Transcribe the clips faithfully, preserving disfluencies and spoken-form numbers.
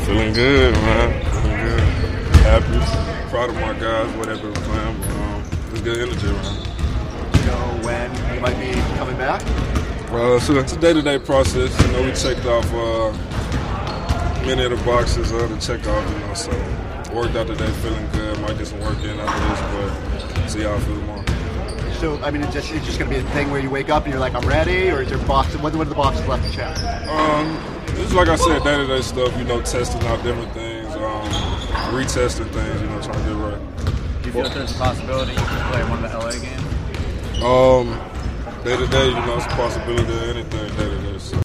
Feeling good, man. Feeling good. Happy. Proud of my guys, whatever we're playing. But, um, it's good energy, man. Do you know when you might be coming back? Well, so it's a day-to-day process. You know, we checked off uh, many of the boxes uh, to check off, you know, so worked out today, feeling good. Might get some work in after this, but see how I feel tomorrow. So, I mean, it's just, it's just going to be a thing where you wake up and you're like, I'm ready, or is there boxes? What, what are the boxes left to check? Um, this is, like I said, day-to-day stuff, you know, testing out different things, um, retesting things, you know, trying to get right. Do you feel like there's a possibility you can play one of the L A games? Um, day-to-day, you know, it's a possibility of anything day-to-day, so.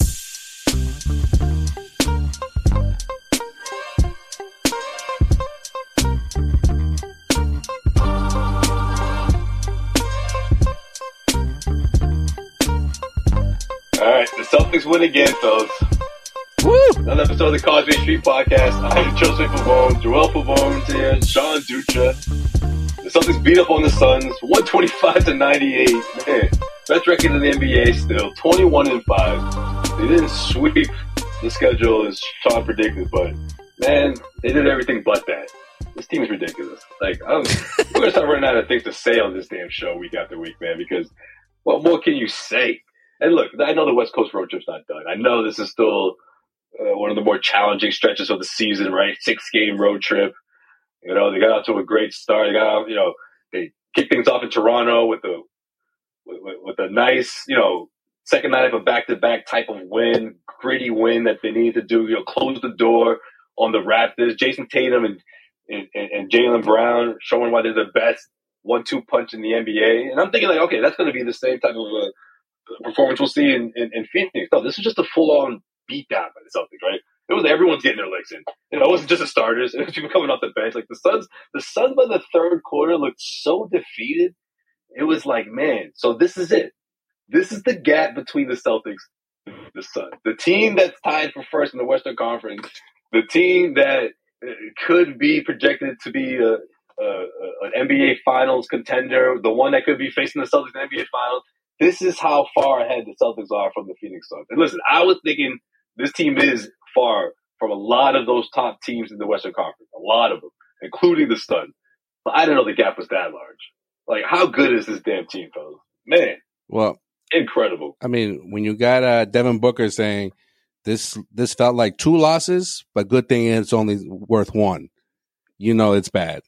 All right, the Celtics win again, fellas. Woo! Another episode of the Causeway Street Podcast. I'm Joseph Pavone, Joel Pavone's here, Sean Dutra. The Celtics beat up on the Suns, one twenty-five to ninety-eight. Man, best record in the N B A still, twenty-one and five. They didn't sweep the schedule as Sean predicted, but man, they did everything but that. This team is ridiculous. Like, I'm, we're gonna start running out of things to say on this damn show week after week, man. Because what more can you say? And look, I know the West Coast road trip's not done. I know this is still uh, one of the more challenging stretches of the season, right? Six-game road trip. You know, they got out to a great start. They got out, you know, they kicked things off in Toronto with a with, with a nice, you know, second night of a back-to-back type of win, gritty win that they needed to do. You know, close the door on the Raptors. Jason Tatum and and, and Jaylen Brown showing why they're the best one-two punch in the N B A. And I'm thinking like, okay, that's going to be the same type of a performance we'll see in, in, in Phoenix. No, this is just a full-on beatdown by the Celtics, right? It was everyone's getting their legs in. You know, it wasn't just the starters. It was people coming off the bench. Like the Suns, the Suns by the third quarter looked so defeated. It was like, man, so this is it. This is the gap between the Celtics and the Suns. The team that's tied for first in the Western Conference, the team that could be projected to be a, a, a, an N B A Finals contender, the one that could be facing the Celtics in the N B A Finals. This is how far ahead the Celtics are from the Phoenix Suns. And listen, I was thinking this team is far from a lot of those top teams in the Western Conference, a lot of them, including the Suns. But I didn't know the gap was that large. Like, how good is this damn team, fellas? Man, well, incredible. I mean, when you got uh, Devin Booker saying this, this felt like two losses, but good thing it's only worth one. You know, it's bad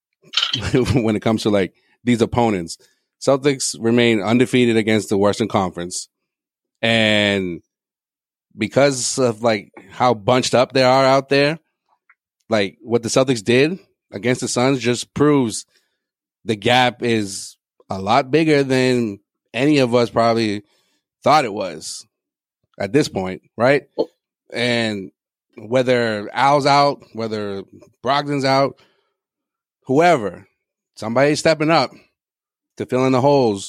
when it comes to like these opponents. Celtics remain undefeated against the Western Conference. And because of like how bunched up they are out there, like what the Celtics did against the Suns just proves the gap is a lot bigger than any of us probably thought it was at this point, right? And whether Al's out, whether Brogdon's out, whoever, somebody's stepping up to fill in the holes.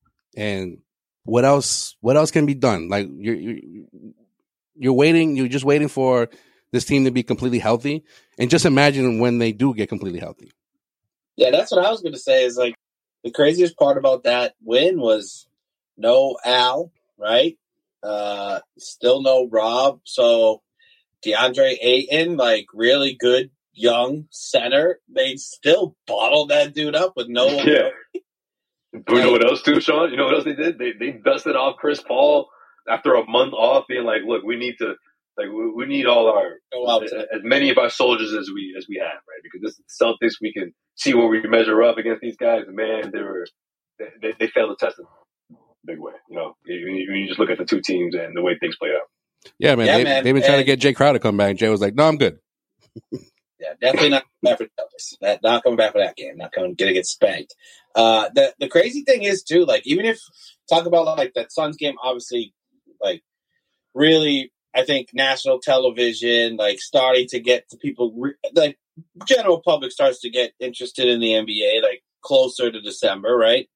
And what else? What else can be done? Like you're, you're you're waiting. You're just waiting for this team to be completely healthy. And just imagine when they do get completely healthy. Yeah, that's what I was going to say. Is like the craziest part about that win was no Al, right? Uh, still no Rob. So DeAndre Ayton, like really good young center, they still bottled that dude up with no. Yeah. But you know what else too, Sean? You know what else they did? They they dusted off Chris Paul after a month off, being like, "Look, we need to, like, we, we need all our as, as many of our soldiers as we as we have, right? Because this is Celtics, we can see where we measure up against these guys. And man, they were they, they failed the test in a big way. You know, you, you just look at the two teams and the way things played out. Yeah, man, yeah, they, man. they've been trying and, to get Jay Crowder to come back. Jay was like, "No, I'm good." Yeah, definitely not coming back for the Celtics. That, not coming back for that game. Not coming, gonna get spanked. Uh, the the crazy thing is too, like even if talk about like that Suns game, obviously, like really, I think national television, like starting to get to people, re- like general public starts to get interested in the N B A, like closer to December, right?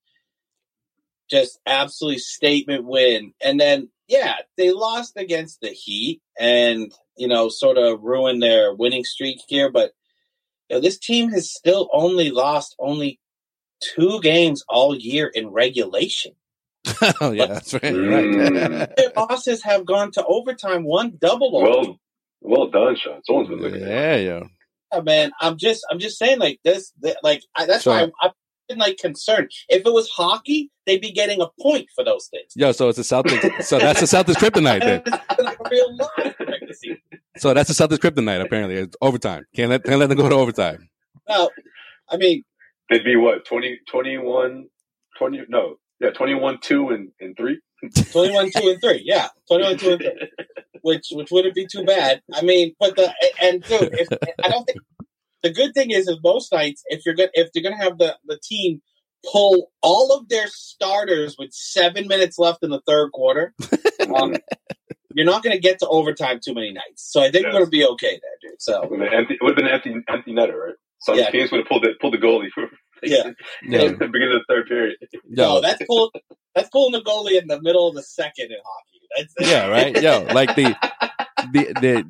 Just absolutely statement win, and then yeah, they lost against the Heat, and you know, sort of ruined their winning streak here. But you know, this team has still only lost only two games all year in regulation. Oh yeah, but that's right. Right. Their losses have gone to overtime, one double overtime. Well, Well done, Sean. Someone's been looking Yeah, at it. yo. Yeah, man, I'm just, I'm just saying, like this, th- like I, that's So- why I'm, I'm like concerned. If it was hockey, they'd be getting a point for those things. Yo, so it's a Celtics. So that's the Celtics kryptonite then. It's like a real life pregnancy. So that's the Celtics kryptonite. Apparently, it's overtime. Can't let can't let them go to overtime. Well, I mean, They'd be what, twenty, twenty-one, twenty, no, yeah, twenty-one, two, and, and three? twenty-one, two, and three. Yeah, twenty-one, two, and three. Which, which wouldn't be too bad. I mean, but the and dude, if, I don't think the good thing is, is most nights if you're good, if they're gonna have the the team pull all of their starters with seven minutes left in the third quarter, um, you're not gonna get to overtime too many nights. So I think Yes. we're gonna be okay there, dude. So It would have been, empty, it would have been an empty, empty netter, right? Some Yeah. teams would have pulled, it, pulled the goalie for Yeah. Yeah. at the beginning of the third period. no, Yo, that's pull, that's pulling the goalie in the middle of the second in hockey. That's yeah, right. Yo, like the the the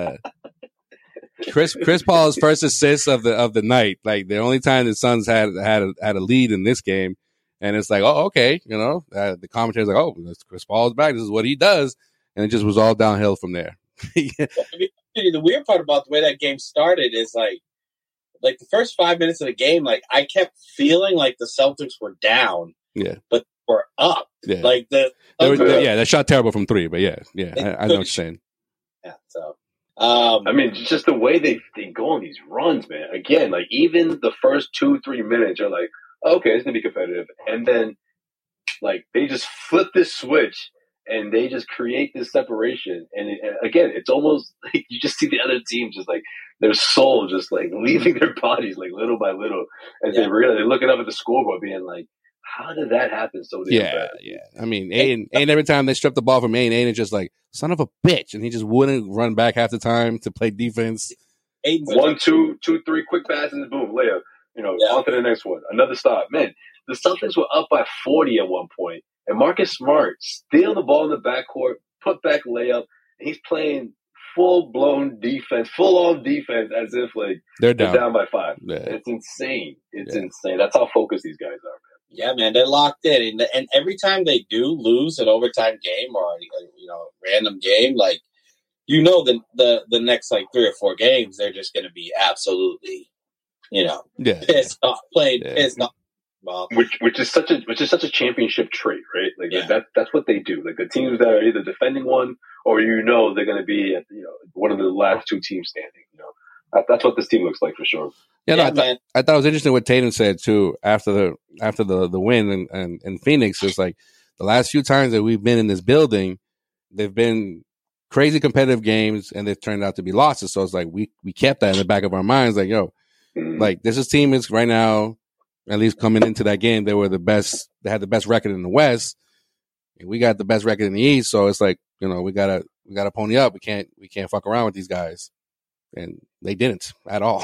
the Chris Chris Paul's first assist of the of the night. Like the only time the Suns had had a, had a lead in this game, and it's like, oh, okay, you know, uh, the commentator's like, oh, Chris Paul's back. This is what he does, and it just was all downhill from there. Yeah. The weird part about the way that game started is like, like the first five minutes of the game, like I kept feeling like the Celtics were down, Yeah. but were up. Yeah. Like the They were, Yeah. they- yeah, they shot terrible from three, but yeah, yeah, I, I know what you're saying. yeah. So, um, I mean, just the way they, they go on these runs, man. Again, like even the first two, three minutes, you're like, okay, it's going to be competitive. And then, like, they just flip this switch and they just create this separation. And, it, and again, it's almost like you just see the other team just like their soul just like leaving their bodies like little by little as Yeah. they realize they're looking up at the scoreboard being like, how did that happen so damn Yeah, fast? yeah. I mean, Aiden, Aiden every time they stripped the ball from Aiden, Aiden just like, son of a bitch. And he just wouldn't run back half the time to play defense. Aiden's One, two, two, three, quick passes, and boom, layup. You know, Yeah. on to the next one. Another stop. Man, the Celtics were up by forty at one point, and Marcus Smart steal the ball in the backcourt, put back layup, and he's playing full blown defense, full on defense, as if like They're they're down. down by five. Yeah. It's insane. It's Yeah. insane. That's how focused these guys are. Yeah, man, they're locked in, and, and every time they do lose an overtime game or you know random game, like you know the the the next like three or four games, they're just going to be absolutely, you know, Yeah. pissed off, played Yeah. pissed off. Well, Which which is such a which is such a championship trait, right? Like Yeah. that that's what they do. Like the teams that are either defending one or you know they're going to be at, you know one of the last two teams standing. You know that, that's what this team looks like for sure. Yeah, no, yeah, I, thought, man. I thought it was interesting what Tatum said too after the after the, the win in, in, in Phoenix. It's like the last few times that we've been in this building, they've been crazy competitive games and they've turned out to be losses. So it's like we, we kept that in the back of our minds, like, yo, Mhm. like this is team is right now, at least coming into that game, they were the best, they had the best record in the West. And we got the best record in the East. So it's like, you know, we gotta we gotta pony up. We can't we can't fuck around with these guys. And they didn't at all.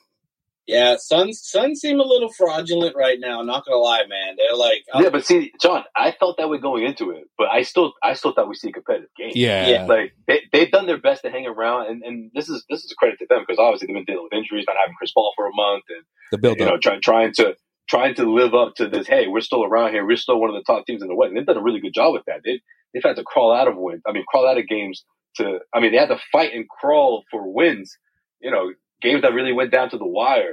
Yeah, Suns Suns seem a little fraudulent right now. Not gonna lie, man. They're like, Yeah, but see, John, I felt that way going into it, but I still, I still thought we see a competitive game. yeah. Yeah. Like they, they've done their best to hang around, and, and this is this is a credit to them because obviously they've been dealing with injuries, not having Chris Paul for a month, and The build you know, up. try, trying to trying to live up to this. Hey, we're still around here. We're still one of the top teams in the West. And they've done a really good job with that. They they've had to crawl out of wins. I mean, crawl out of games to. I mean, they had to fight and crawl for wins. You know, games that really went down to the wire.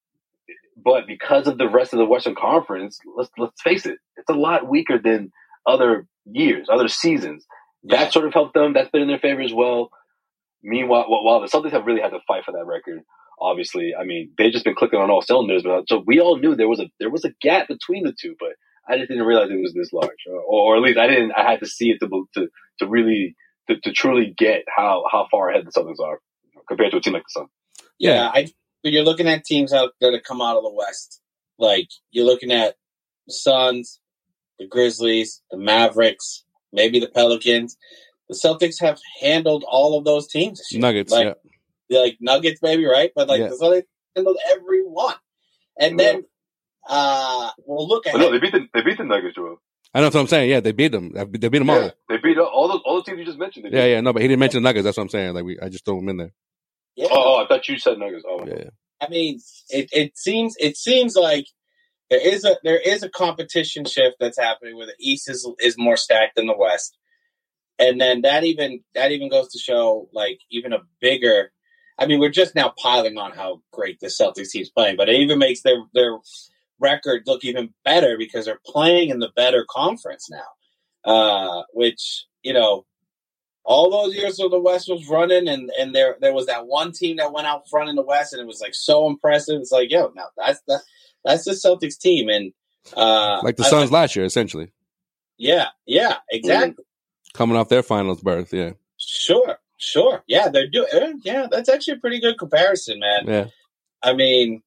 But because of the rest of the Western Conference, let's let's face it, it's a lot weaker than other years, other seasons. Yeah. That sort of helped them. That's been in their favor as well. Meanwhile, while the Celtics have really had to fight for that record, obviously, I mean, they've just been clicking on all cylinders. But so we all knew there was a there was a gap between the two, but I just didn't realize it was this large, or, or at least I didn't. I had to see it to to to really to, to truly get how how far ahead the Celtics are compared to a team like the Suns. yeah, I. But you're looking at teams out there that come out of the West. Like you're looking at the Suns, the Grizzlies, the Mavericks, maybe the Pelicans. The Celtics have handled all of those teams this year. Nuggets, like, yeah. like Nuggets, maybe, right? But like Yeah. the Celtics handled every one. And then, uh, we'll look at But no, they beat the they beat the Nuggets, Joel. I know what I'm saying. Yeah, they beat them. They beat them all. Yeah, they beat all those all the teams you just mentioned. They Yeah, beat. yeah, no, but he didn't mention the Nuggets. That's what I'm saying. Like we, I just threw them in there. yeah. Oh, oh, I thought you said Nuggets. Oh, Yeah, I mean, it, it seems it seems like there is a there is a competition shift that's happening where the East is is more stacked than the West, and then that even that even goes to show like even a bigger. I mean, we're just now piling on how great the Celtics team's playing, but it even makes their their record look even better because they're playing in the better conference now. Uh, which you know, all those years when the West was running, and, and there there was that one team that went out front in the West, and it was like so impressive. It's like, yo, now that's the that's the Celtics team, and uh, Like the I- Suns last year, essentially. Yeah, yeah, exactly. Coming off their finals berth, yeah. Sure, sure. Yeah, they're doing. Yeah, that's actually a pretty good comparison, man. Yeah. I mean,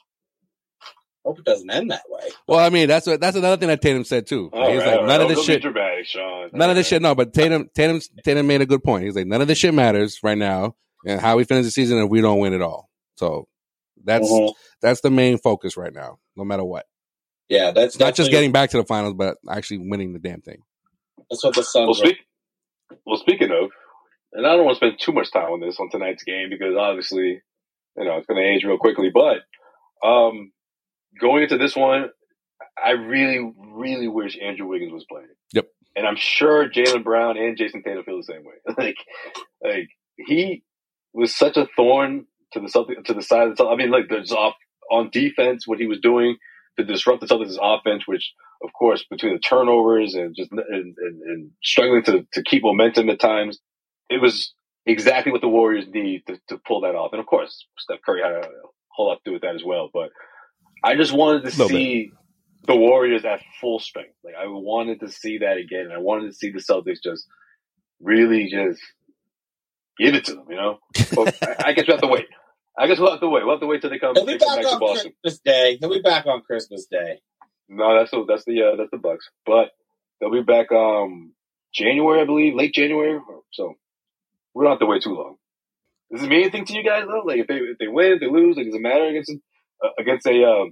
hope it doesn't end that way. Well, I mean, that's what, that's another thing that Tatum said too. All He's right, like, all none right. of this Don't shit, be dramatic, Sean. none of this shit. No, but Tatum, Tatum, Tatum made a good point. He's like, none of this shit matters right now, and how we finish the season if we don't win it all. So that's Mhm. that's the main focus right now, no matter what. Yeah, that's It's not just definitely- getting back to the finals, but actually winning the damn thing. That's what the Suns. Well, were. speak, well, speaking of, and I don't want to spend too much time on this on tonight's game because obviously, you know, it's going to age real quickly. But um, going into this one, I really, really wish Andrew Wiggins was playing. Yep. And I'm sure Jaylen Brown and Jason Tatum feel the same way. like, like he was such a thorn to the Celtics, to the side of the Celtics. I mean, like, there's off on defense what he was doing to disrupt the Celtics' offense, which, of course, between the turnovers and just and, and, and struggling to, to keep momentum at times, it was exactly what the Warriors need to, to pull that off. And of course, Steph Curry had a whole lot to do with that as well. But I just wanted to Little see the Warriors at full strength. Like I wanted to see that again. I wanted to see the Celtics just really just give it to them. You know, but I, I guess we have to wait. I guess we'll have to wait. We'll have to wait till they come, He'll they be come back back to on Boston. Christmas Day. He'll be back on Christmas Day. No, that's the that's the uh, that's the Bucks. But they'll be back um January, I believe, late January. So we don't have to wait too long. Does it mean anything to you guys though? Like if they if they win, if they lose, like does it matter against uh, against a um,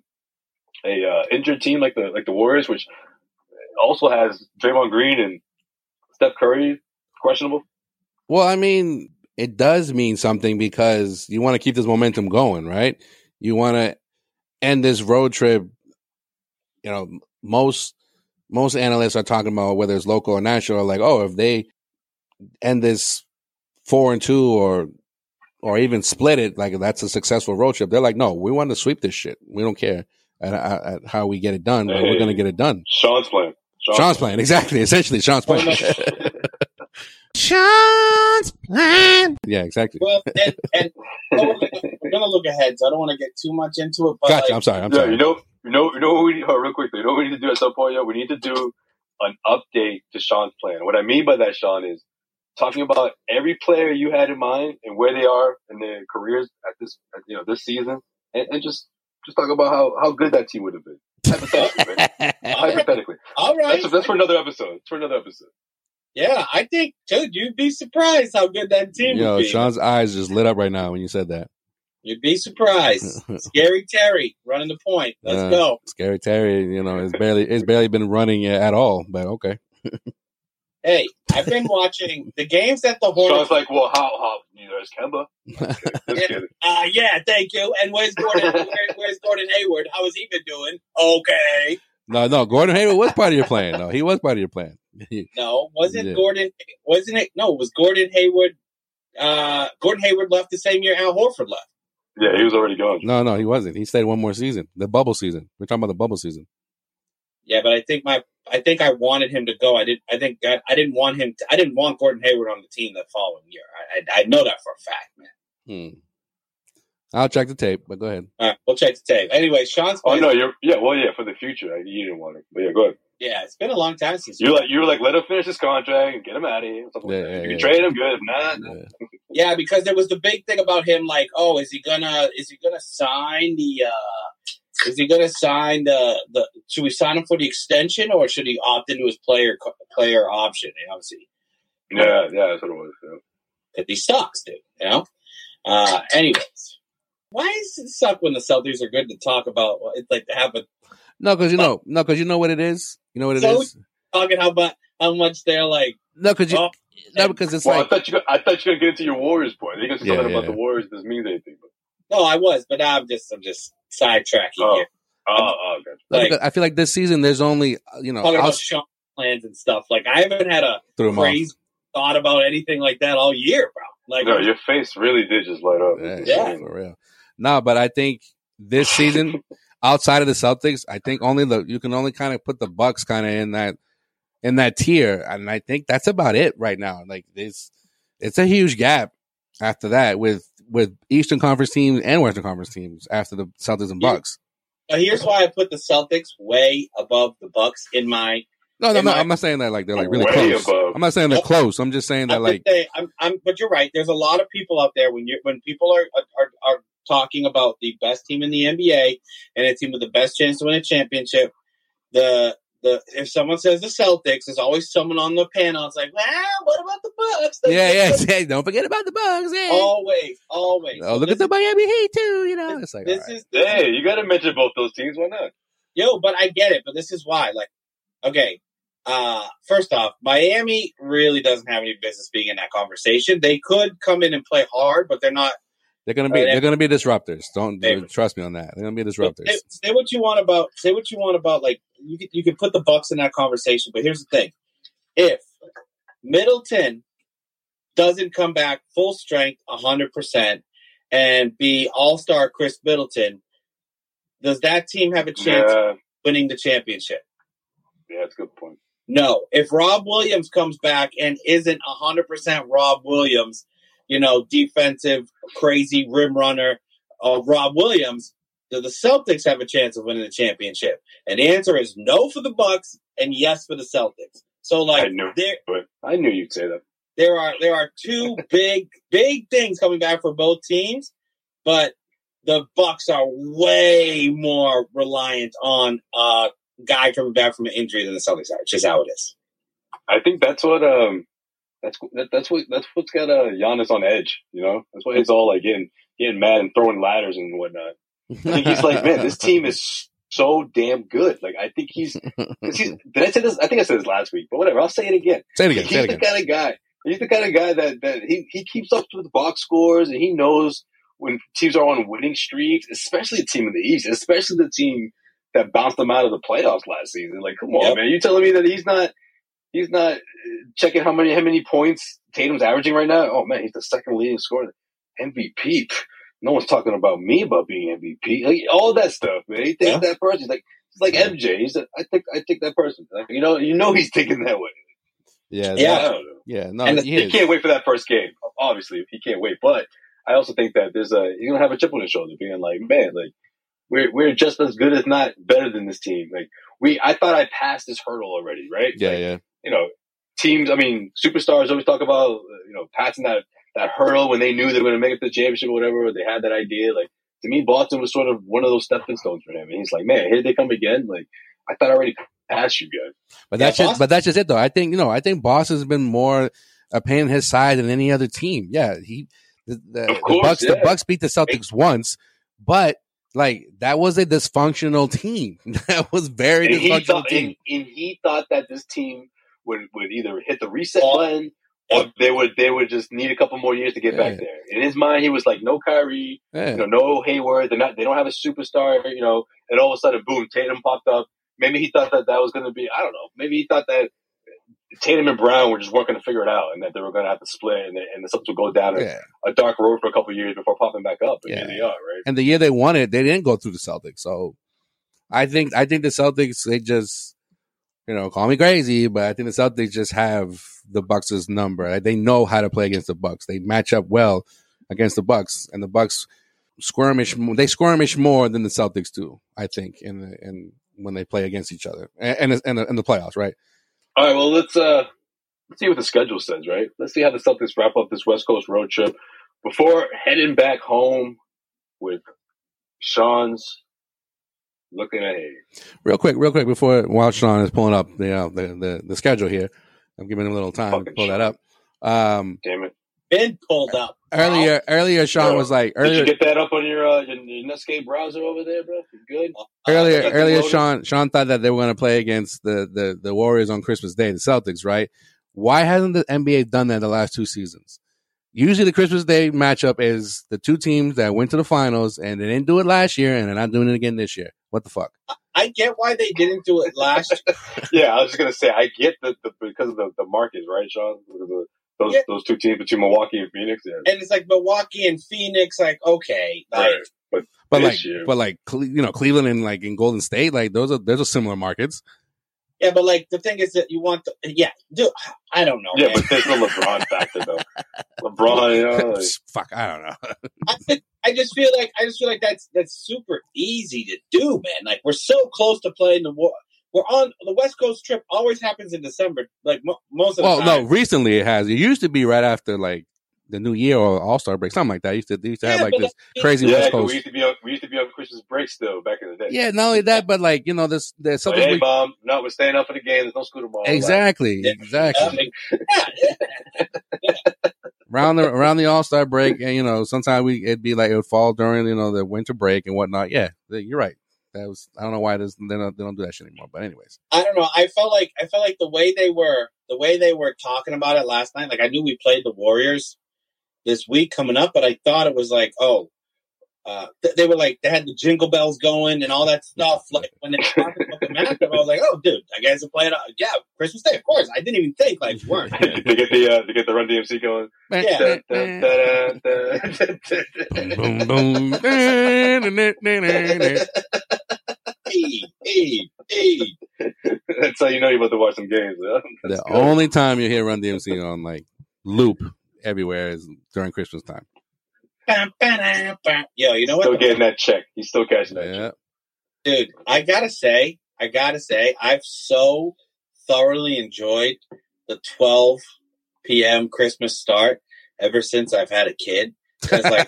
a uh, injured team like the like the Warriors, which also has Draymond Green and Steph Curry questionable? Well, I mean, it does mean something because you want to keep this momentum going, right? You want to end this road trip. You know, most most analysts are talking about whether it's local or national, like, oh, if they end this four and two or or even split it, like that's a successful road trip. They're like, no, we want to sweep this shit. We don't care at, at, at how we get it done, but Hey. we're going to get it done. Sean's playing. Sean's, Sean's playing, exactly. Essentially, Sean's playing. Well, Sean's playing. Yeah, exactly. Well, and, and we're gonna look ahead, so I don't want to get too much into it. But Gotcha. like, I'm sorry. I'm Yeah, sorry. you know, you know, you know what we need, oh, real quickly, you know what we need to do at some point, yo? We need to do an update to Sean's plan. What I mean by that, Sean, is talking about every player you had in mind and where they are in their careers at this, at, you know, this season, and, and just just talk about how, how good that team would have been. Hypothetically, right? Hypothetically. all right, That's, that's for another episode. It's for another episode. yeah, I think, dude, you'd be surprised how good that team Yo, would be. Sean's eyes just lit up right now when you said that. You'd be surprised. Scary Terry running the point. Let's Uh, go. Scary Terry, you know, it's barely it's barely been running at all, but okay. Hey, I've been watching the games that the Sean's Hornets. like, well, how, how, you know, it's Kemba. Just Yeah. kidding. Uh, yeah, thank you. And where's Gordon? where, where's Gordon Hayward? How is he been doing? Okay. No, no, Gordon Hayward was part of your plan. No, he was part of your plan. No, wasn't Yeah. Gordon? Wasn't it? No, it was Gordon Hayward. Uh, Gordon Hayward left the same year Al Horford left. Yeah, he was already gone. No, no, he wasn't. He stayed one more season. The bubble season. We're talking about the bubble season. Yeah, but I think my, I think I wanted him to go. I did. I think I, I didn't want him. To, I didn't want Gordon Hayward on the team the following year. I, I, I know that for a fact, man. Hmm. I'll check the tape, but go ahead. All right, we'll check the tape. Anyway, Sean's. Oh playing- no, you're yeah, well yeah, for the future. I, you didn't want it, but yeah, go ahead. Yeah, it's been a long time since. You're like you were like, let him finish his contract and get him out of here. Something Yeah, like that. yeah, you yeah. can trade him, good. If not, no. Yeah. Yeah, because there was the big thing about him, like, oh, is he gonna is he gonna sign the uh is he gonna sign the the should we sign him for the extension or should he opt into his player player option? And obviously, yeah, yeah, that's what it was. Yeah. if he sucks, dude, you know. Uh, anyways, why does it suck when the Celtics are good to talk about? It's like to have a No, because you know, no, because you know what it is. You know what it So- is. talking how much how much they're like. No, because you, Oh, no, because it's Well, like I thought you got, I thought you were gonna get into your Warriors point. You gonna say Yeah, something yeah. about the Warriors doesn't mean anything. But, no, I was, but now I'm just I'm just sidetracking oh, here, oh, oh, gotcha. no, like- because I feel like this season there's only uh, you know talking I'll about Sean plans and stuff. Like I haven't had a throw him off. crazy thought about anything like that all year, bro. Like, No, your face really did just light up. Yeah, Yeah. for real. No, but I think this season, outside of the Celtics, I think only the you can only kind of put the Bucks kind of in that in that tier, and I think that's about it right now. Like it's it's a huge gap after that with with Eastern Conference teams and Western Conference teams after the Celtics and Bucks. Now, here's why I put the Celtics way above the Bucks in my. No, no, in no. my- I'm not saying that like they're like really Way close. above. I'm not saying they're close. I'm just saying that I'm like just saying, I'm, I'm, but you're right. There's a lot of people out there when you when people are, are are talking about the best team in the N B A and a team with the best chance to win a championship. The the if someone says the Celtics, there's always someone on the panel. It's like, well, what about the Bucks? yeah, yeah, yeah. Don't forget about the Bucks. Yeah. Always, always. Oh, So look this at the is- Miami Heat too. You know, it's like This all right. is this is- Hey, you got to mention both those teams. Why not? Yo, but I get it. But this is why. Like, okay, uh, first off, Miami really doesn't have any business being in that conversation. They could come in and play hard, but they're not. They're gonna be Uh, they're gonna be disruptors. Don't They- trust me on that. They're gonna be Say, disruptors. say what you want about. Say what you want about. Like, you could, you could put the Bucks in that conversation. But here's the thing: if Middleton doesn't come back full strength, a hundred percent, and be All Star Chris Middleton, does that team have a chance Yeah, of winning the championship? yeah, that's a good point. No. If Rob Williams comes back and isn't one hundred percent Rob Williams, you know, defensive, crazy rim runner of Rob Williams, do the Celtics have a chance of winning the championship? And the answer is no for the Bucks and yes for the Celtics. So, like, I knew there, But I knew you'd say that. there are there are two big big things coming back for both teams, but the Bucks are way more reliant on a guy coming back from an injury than the Celtics are. It's just how it is. I think that's what um that's that, that's what that's what's got uh, Giannis on edge. You know, that's why he's all like getting getting mad and throwing ladders and whatnot. I think he's like, man, this team is so damn good. Like, I think he's, 'cause he's. Did I say this? I think I said this last week, but whatever. I'll say it again. Say it again. He's Say it the again. kind of guy. He's the kind of guy that that he he keeps up with the box scores and he knows when teams are on winning streaks, especially a team in the East, especially the team that bounced them out of the playoffs last season. Like, come on, Yep. man, you telling me that he's not he's not uh, checking how many how many points Tatum's averaging right now? Oh man, he's the second leading scorer, M V P. No one's talking about me about being M V P. Like, all that stuff, man. He thinks Yeah. that person. He's like he's like M J. He's a, I think I think that person. Like, you know, you know he's thinking that way. Yeah, Yeah. I don't know. yeah. No, And the- he He is. can't wait for that first game. Obviously, he can't wait. But I also think that there's a he's gonna have a chip on his shoulder, being like, man, like we're we're just as good, if not better than this team. Like we, I thought I passed this hurdle already, right? Yeah, Like, yeah. You know, teams. I mean, superstars always talk about uh, you know passing that that hurdle when they knew they were gonna make it to the championship or whatever. Or they had that idea. Like to me, Boston was sort of one of those stepping stones for him. And he's like, man, here they come again. Like I thought I already passed you guys. But Yeah, that's just Boston- but that's just it though. I think you know I think Boston's been more a pain in his side than any other team. Yeah, he the, the, Of course, the Bucks the yeah. Bucks beat the Celtics once, but like that was a dysfunctional team. That was very And he dysfunctional thought, team. and, and he thought that this team would, would either hit the reset Oh. button or they would they would just need a couple more years to get Yeah. back there. In his mind, he was like, no Kyrie, Yeah. you know, no Hayward. They're not. They don't have a superstar. You know, and all of a sudden, boom, Tatum popped up. Maybe he thought that that was going to be. I don't know. Maybe he thought that Tatum and Brown were just weren't going to figure it out, and that they were going to have to split, and the, and the Celtics would go down a, Yeah. a dark road for a couple of years before popping back up. And Yeah. here they are, right? And the year they won it, they didn't go through the Celtics. So I think I think the Celtics they just you know call me crazy, but I think the Celtics just have the Bucks' number. Like, they know how to play against the Bucks. They match up well against the Bucks, and the Bucks skirmish. They skirmish more than the Celtics do. I think in the, in when they play against each other and and in the, in the playoffs, right? All right, well, let's uh, let's see what the schedule says, right? Let's see how the Celtics wrap up this West Coast road trip before heading back home with Sean's looking ahead. Real quick, real quick before while Sean is pulling up the uh, the, the the schedule here, I'm giving him a little time to Fucking pull that Sean. up. Um, Damn it! Been pulled up. earlier, earlier, Sean Bro, was like Did earlier. you get that up on your uh, your, your Netscape browser over there, bro? You good? Earlier, Uh, got the earlier, loading? Sean Sean thought that they were going to play against the, the, the Warriors on Christmas Day, the Celtics, right? Why hasn't the N B A done that the last two seasons? Usually, the Christmas Day matchup is the two teams that went to the finals, and they didn't do it last year, and they're not doing it again this year. What the fuck? I get why they didn't do it last. Yeah, I was just gonna say I get the, the because of the, the markets, right, Sean? Because of those Yeah. those two teams between Milwaukee and Phoenix. Yeah. And it's like Milwaukee and Phoenix, like, okay. Like, Right. But But this like, year, but like, Cle- you know, Cleveland and like in Golden State, like those are those are similar markets. yeah, but like the thing is that you want the, yeah, dude, I don't know. yeah, man. but there's the LeBron factor though. LeBron, you know, like, Fuck, I don't know. I, just- I just feel like I just feel like that's that's super easy to do, man. Like we're so close to playing the war. We're on the West Coast trip. Always happens in December, like mo- most of Well, the no, time. recently it has. It used to be right after like the New Year or All Star break, something like that. It used to they used to have Yeah, like but this like- crazy yeah, West 'cause Coast. we used to be on we used to be on Christmas break still back in the day. Yeah, not only that, but like you know, this there's But something hey, we, mom, no, we're staying up for the game. There's no school tomorrow. exactly, Yeah. exactly. Yeah, yeah. around the around the All Star break, and you know, sometimes we it'd be like it would fall during you know the winter break and whatnot. Yeah, you're right. That was I don't know why this they don't they don't do that shit anymore. But anyways, I don't know. I felt like I felt like the way they were the way they were talking about it last night. Like I knew we played the Warriors this week coming up, but I thought it was like, oh, uh, th- they were like they had the jingle bells going and all that stuff. Like when they were talking about the matchup, I was like, oh, dude, I guess to play it. Out. Yeah, Christmas Day, of course. I didn't even think like we weren't. Like, to get the uh, to get the Run D M C going. Yeah. Dun, dun, dun, dun, dun, dun. boom, boom. hey, hey, hey. That's how you know you're about to watch some games. Huh? That's The good. only time you hear Run D M C on like loop everywhere is during Christmas time. Bam, bam, bam. Yo, you know what? Still getting that check. He's still cashing that Yeah. check. Dude, I gotta say, I gotta say, I've so thoroughly enjoyed the twelve p.m. Christmas start ever since I've had a kid. 'Cause, like,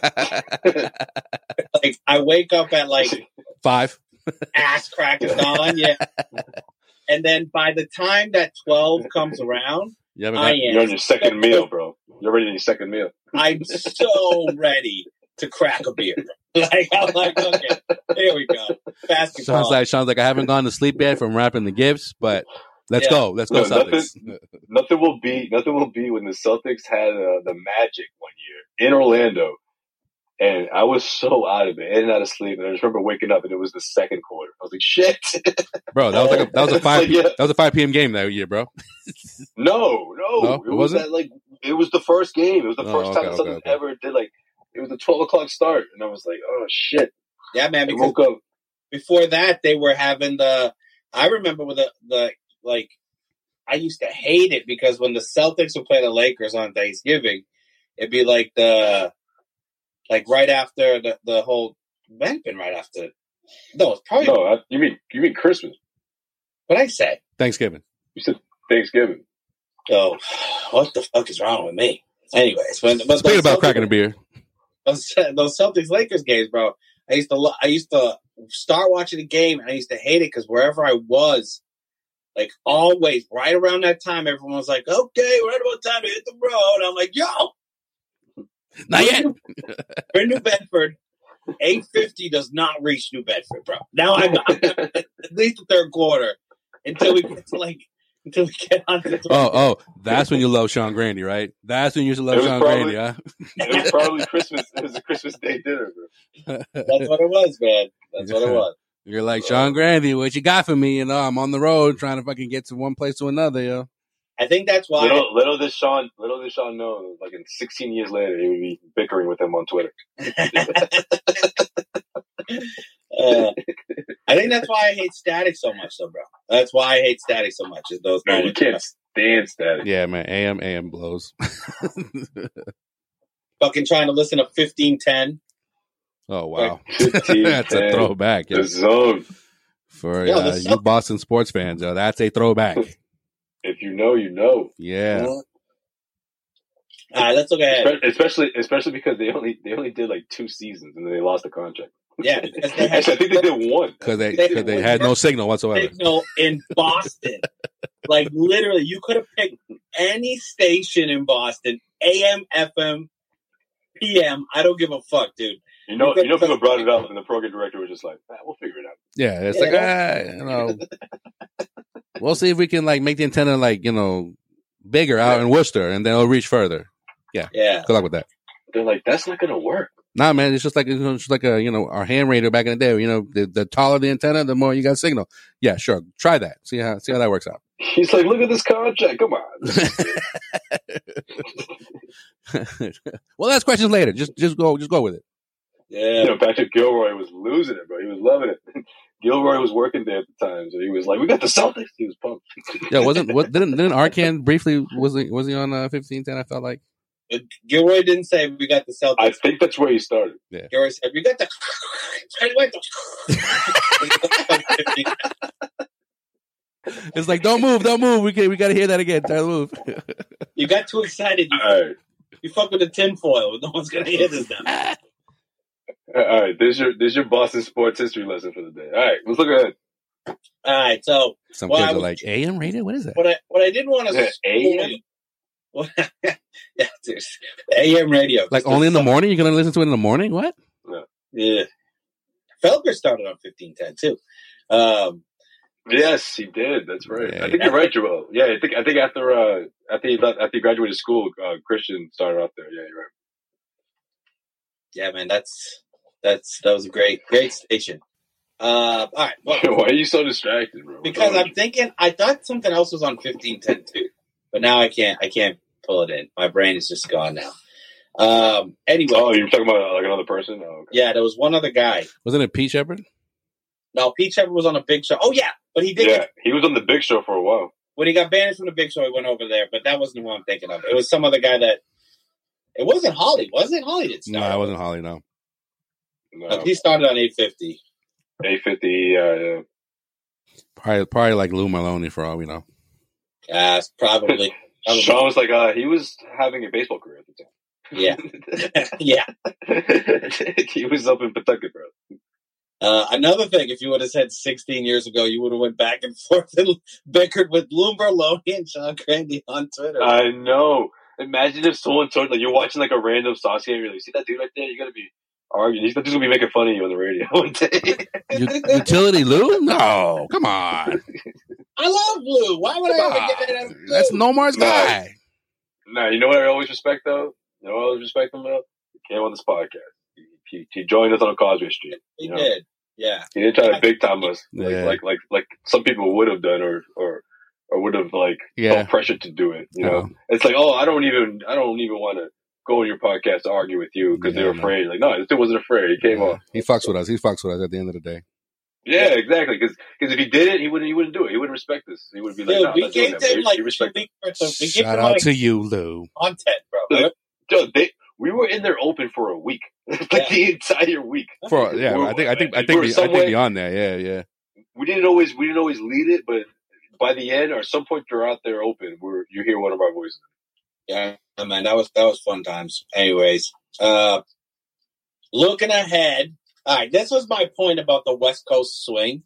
like I wake up at like Five. ass crack of dawn, yeah. And then by the time that twelve comes around, You haven't I got, am You're on your second meal, bro. You're already on your second meal. I'm so ready to crack a beer. Like I'm like, okay, here we go. Basketball. sounds like sounds like I haven't gone to sleep yet from wrapping the gifts, but let's Yeah. go. Let's go, No, Celtics. Nothing will be nothing will be when the Celtics had uh, the Magic one year in Orlando, and I was so out of it, in and out of sleep, and I just remember waking up and it was the second quarter. I was like, shit. Bro, that was like a, that was a It's five like, yeah. that was a five p.m. game that year, bro. No, no, No, it it was wasn't? that like it was the first game. It was the Oh, first okay, time the okay, Celtics okay. ever did like it was a twelve o'clock start, and I was like, oh shit. Yeah, man, I because woke up. before that they were having the I remember with the the like I used to hate it because when the Celtics would play the Lakers on Thanksgiving, it'd be like the like right after the, the whole might have been right after no, it's probably No, I, you mean you mean Christmas? what I say. Thanksgiving. You said Thanksgiving. So what the fuck is wrong with me? Anyways, when but Speaking those about Celtics- cracking a beer. those, those Celtics Lakers games, bro. I used to lo- I used to start watching the game and I used to hate it because wherever I was, like always, right around that time, everyone was like, "Okay, right about time to hit the road." I'm like, "Yo, Not yet. we're in New Bedford. eight fifty does not reach New Bedford, bro. Now I'm, I'm at least the third quarter until we get to like until we get on to the Oh, oh, that's when you love Sean Grandy, right? That's when you used to love It was Sean probably- Grandy, huh? It was probably Christmas. It was a Christmas Day dinner, bro. That's what it was, man. That's what it was. You're like, Sean Grandy, what you got for me? You know, I'm on the road trying to fucking get to one place to another, yo. I think that's why. Little, little did Sean, little did Sean know, like in sixteen years later, he would be bickering with him on Twitter. Uh, I think that's why I hate Static so much, though, bro. That's why I hate Static so much. Is those Man, you moments. can't stand static. Yeah, man. A M, A M blows. Fucking trying to listen to fifteen ten. Oh, wow. fifteen, That's a ten, throwback, yo. The zone. For Yo, uh, the you Celt- Boston sports fans, yo. That's a throwback. If you know, you know. Yeah. All right, let's look ahead. Espe- Especially, especially because they only they only did like two seasons and then they lost the contract. Yeah, because they had Actually, I think they did one. Because they, They- cause they had no signal whatsoever. signal in Boston. Like literally, you could have picked any station in Boston, A M, F M, P M. I don't give a fuck, dude. You know, you know, people brought it up, and the program director was just like, ah, "We'll figure it out." Yeah, it's Yeah. like, ah, you know, we'll see if we can, like, make the antenna, like, you know, bigger out in Worcester, and then it'll reach further. Yeah, Good luck with that. They're like, "That's not gonna work." Nah, man, it's just like it's just like a you know our hand radio back in the day. You know, the, the taller the antenna, the more you got signal. Yeah, sure, try that. See how see how that works out. He's like, look at this contract. Come on. Well, that's questions later. Just just go just go with it. Yeah. You know, Patrick Gilroy was losing it, bro. He was loving it. Gilroy was working there at the time, so he was like, "We got the Celtics." He was pumped. Yeah, wasn't what didn't didn't Arcan briefly was he was he on uh, fifteen ten? I felt like Gilroy didn't say we got the Celtics. I think that's where he started. Yeah. Gilroy said we got the. It's like don't move, don't move. We can, we got to hear that again. Try to move. You got too excited. You, All right, you fuck with the tinfoil. No one's gonna hear this now. all right. There's your there's your Boston sports history lesson for the day. All right, let's look ahead. All right, so Some well, kids I are was- like A M radio. What is that? what I what I didn't want to Yeah, A M? Well, yeah, dude. A M radio. Like Just only in the some- morning? You're gonna listen to it in the morning? What? Yeah. Felker started on fifteen ten too. Um, Yes, he did. That's right. Yeah, I think yeah. you're right, Joel. Yeah, I think I think after uh after he left, after he graduated school, uh, Christian started off there. Yeah, you're right. yeah, man, that's that's that was a great great station. Uh, all right, well, Why are you so distracted, bro? because I'm thinking I thought something else was on fifteen ten too, but now I can't I can't pull it in. My brain is just gone now. Um, anyway, Oh, you're talking about uh, like another person? Oh, okay. yeah, there was one other guy. Wasn't it Pete Shepard? No, Pete Shepard was on a Big Show. Oh yeah, but he did Yeah, get, he was on the Big Show for a while. when he got banished from the Big Show. He went over there, but that wasn't who I'm thinking of. It was some other guy that. It wasn't Holly, was it? Holly did No, start. I wasn't Holly. No. No, Uh, he started on eight fifty. A fifty. Uh, yeah. Probably probably like Lou Maloney for all we know. Uh, probably. probably. Sean was like, uh, he was having a baseball career at the time. Yeah. Yeah. He was up in Pawtucket, bro. Uh, another thing, if you would have said sixteen years ago, you would have went back and forth and bickered with Lou Maloney and Sean Grandy on Twitter. I know. Imagine if someone told like you're watching like a random Sox game, you're like, see that dude right there? You're gonna be arguing. He's just gonna be making fun of you on the radio one day. U- Utility Lou? No, come on. I love Lou. Why would I ever get that? Lou? That's Nomar's No. guy. Nah, you know what I always respect though? You know what I always respect him though? He came on this podcast. He, he, he joined us on Causeway Street. He You know? did. Yeah. He didn't try to big time us like, Yeah. like like like some people would have done or or or would have like Yeah. felt pressured to do it. You know, Uh-huh. it's like, oh, I don't even I don't even want to go on your podcast to argue with you because Yeah, they're no. afraid. Like, no, this dude wasn't afraid. He came Yeah. on. He fucks with us. He fucks with us at the end of the day. Yeah, exactly. Because if he did it, he wouldn't he wouldn't do it. He wouldn't respect this. He would be like, Dude, no, we not doing gave that. them He, like he two respect weeks worth of, we gave Shout them out like to you, Lou. content, bro. Dude, Dude, they we were in there open for a week, like Yeah. the entire week. For yeah, We were- I think I think I we think were be, I somewhere- think beyond that. Yeah, yeah. We didn't always we didn't always lead it, but by the end or some point you're out there open, where you hear one of our voices. Yeah, man, that was that was fun times. Anyways, uh, looking ahead. All right, this was my point about the West Coast swing.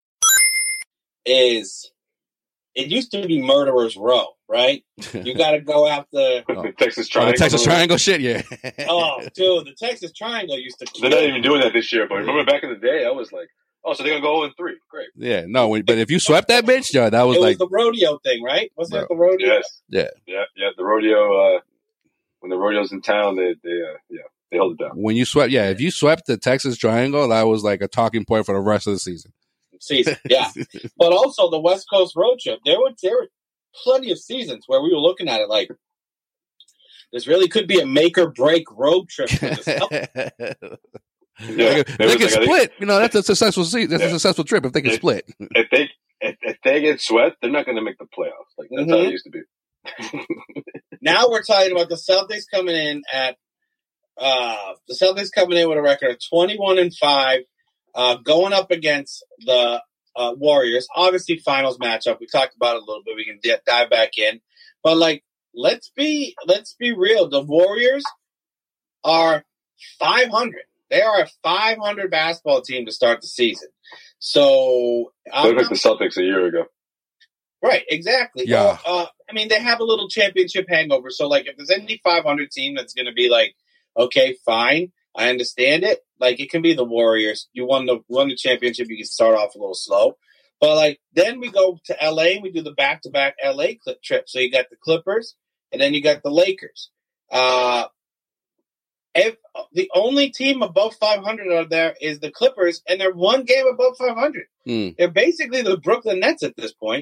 Is it used to be Murderers Row, right? You got to go after. Oh. the Texas Oh, Triangle. the Texas Triangle shit, yeah. Oh, dude, the Texas Triangle used to. They're Kill not even doing that this year, but remember back in the day, I was like, oh, so they're gonna go in three. Great. Yeah, no, when- but if you swept that bitch, yo, that was It like was the rodeo thing, right? Wasn't it Bro. the rodeo? Yes. Yeah. Yeah. Yeah. The rodeo. Uh, when the rodeo's in town, they they uh, yeah they hold it down. when you swept. Yeah, if you swept the Texas Triangle, that was like a talking point for the rest of the season. Season, yeah. But also the West Coast road trip. There were there were plenty of seasons where we were looking at it like this really could be a make or break road trip for the Celtics. Yeah. Like, There if they was can like, I think- split. You know, that's a successful season. That's Yeah. a successful trip if they can Yeah. split. if they if, if they get swept, they're not going to make the playoffs. Like that's how Mhm. it used to be. Now we're talking about the Celtics coming in at uh, the Celtics coming in with a record of twenty-one and five, uh, going up against the uh, Warriors. Obviously, finals matchup. We talked about it a little bit. We can d- dive back in, but like, let's be let's be real. The Warriors are five hundred. They are a five hundred basketball team to start the season. So, They I'm looked like the Celtics a year ago. right, exactly. Yeah. Well, uh, I mean, they have a little championship hangover. So, like, if there's any five hundred team that's going to be like, okay, fine, I understand it. Like, it can be the Warriors. You won the won the championship. You can start off a little slow, but like then we go to L A and we do the back to back L A clip trip. So you got the Clippers and then you got the Lakers. Uh, if the only team above five hundred are there is the Clippers, and they're one game above five hundred. Mm. They're basically the Brooklyn Nets at this point.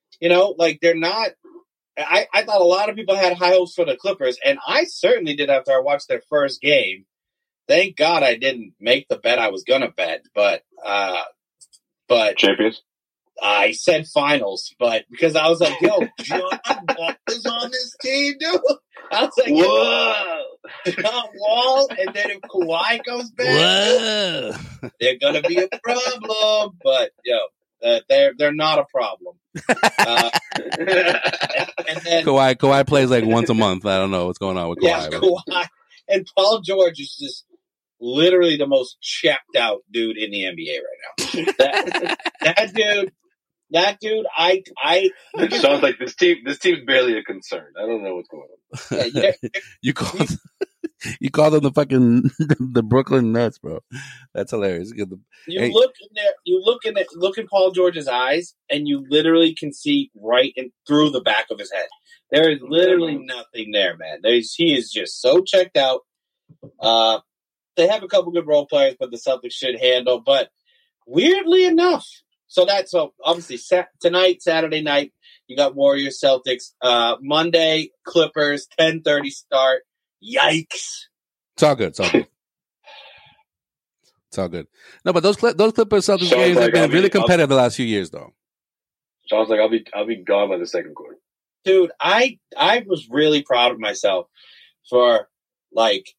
you know, like they're not. I, I thought a lot of people had high hopes for the Clippers, and I certainly did after I watched their first game. Thank God I didn't make the bet I was gonna bet, but uh, but Champions. I said finals, but because I was like, yo, John Wall is on this team, dude. I was like, whoa, John Wall, and then if Kawhi comes back, Whoa. they're gonna be a problem. But yo, uh, they're they're not a problem. Uh, and, and then Kawhi, Kawhi plays like once a month. I don't know what's going on with Kawhi. yeah, but- Kawhi and Paul George is just literally the most checked out dude in the N B A right now. That, that dude. That dude, I, I. Sounds like this team. This team's barely a concern. I don't know what's going on. Yeah, yeah. You called you called them the fucking the Brooklyn Nets, bro. That's hilarious. Get the- You Hey. look in there. You look in it. Look in Paul George's eyes, and you literally can see right in through the back of his head. There is literally nothing there, man. There's he is just so checked out. Uh, they have a couple good role players, but the Celtics should handle. But weirdly enough. So that's so obviously sat, tonight, Saturday night, you got Warriors, Celtics. Uh, Monday, Clippers, ten thirty start. Yikes! It's all good. It's all good. It's all good. No, but those Cli- those Clippers Celtics Sounds games like have been I'll be- really I'll- competitive the last few years, though. Sounds like I'll be I'll be gone by the second quarter. Dude, I I was really proud of myself for like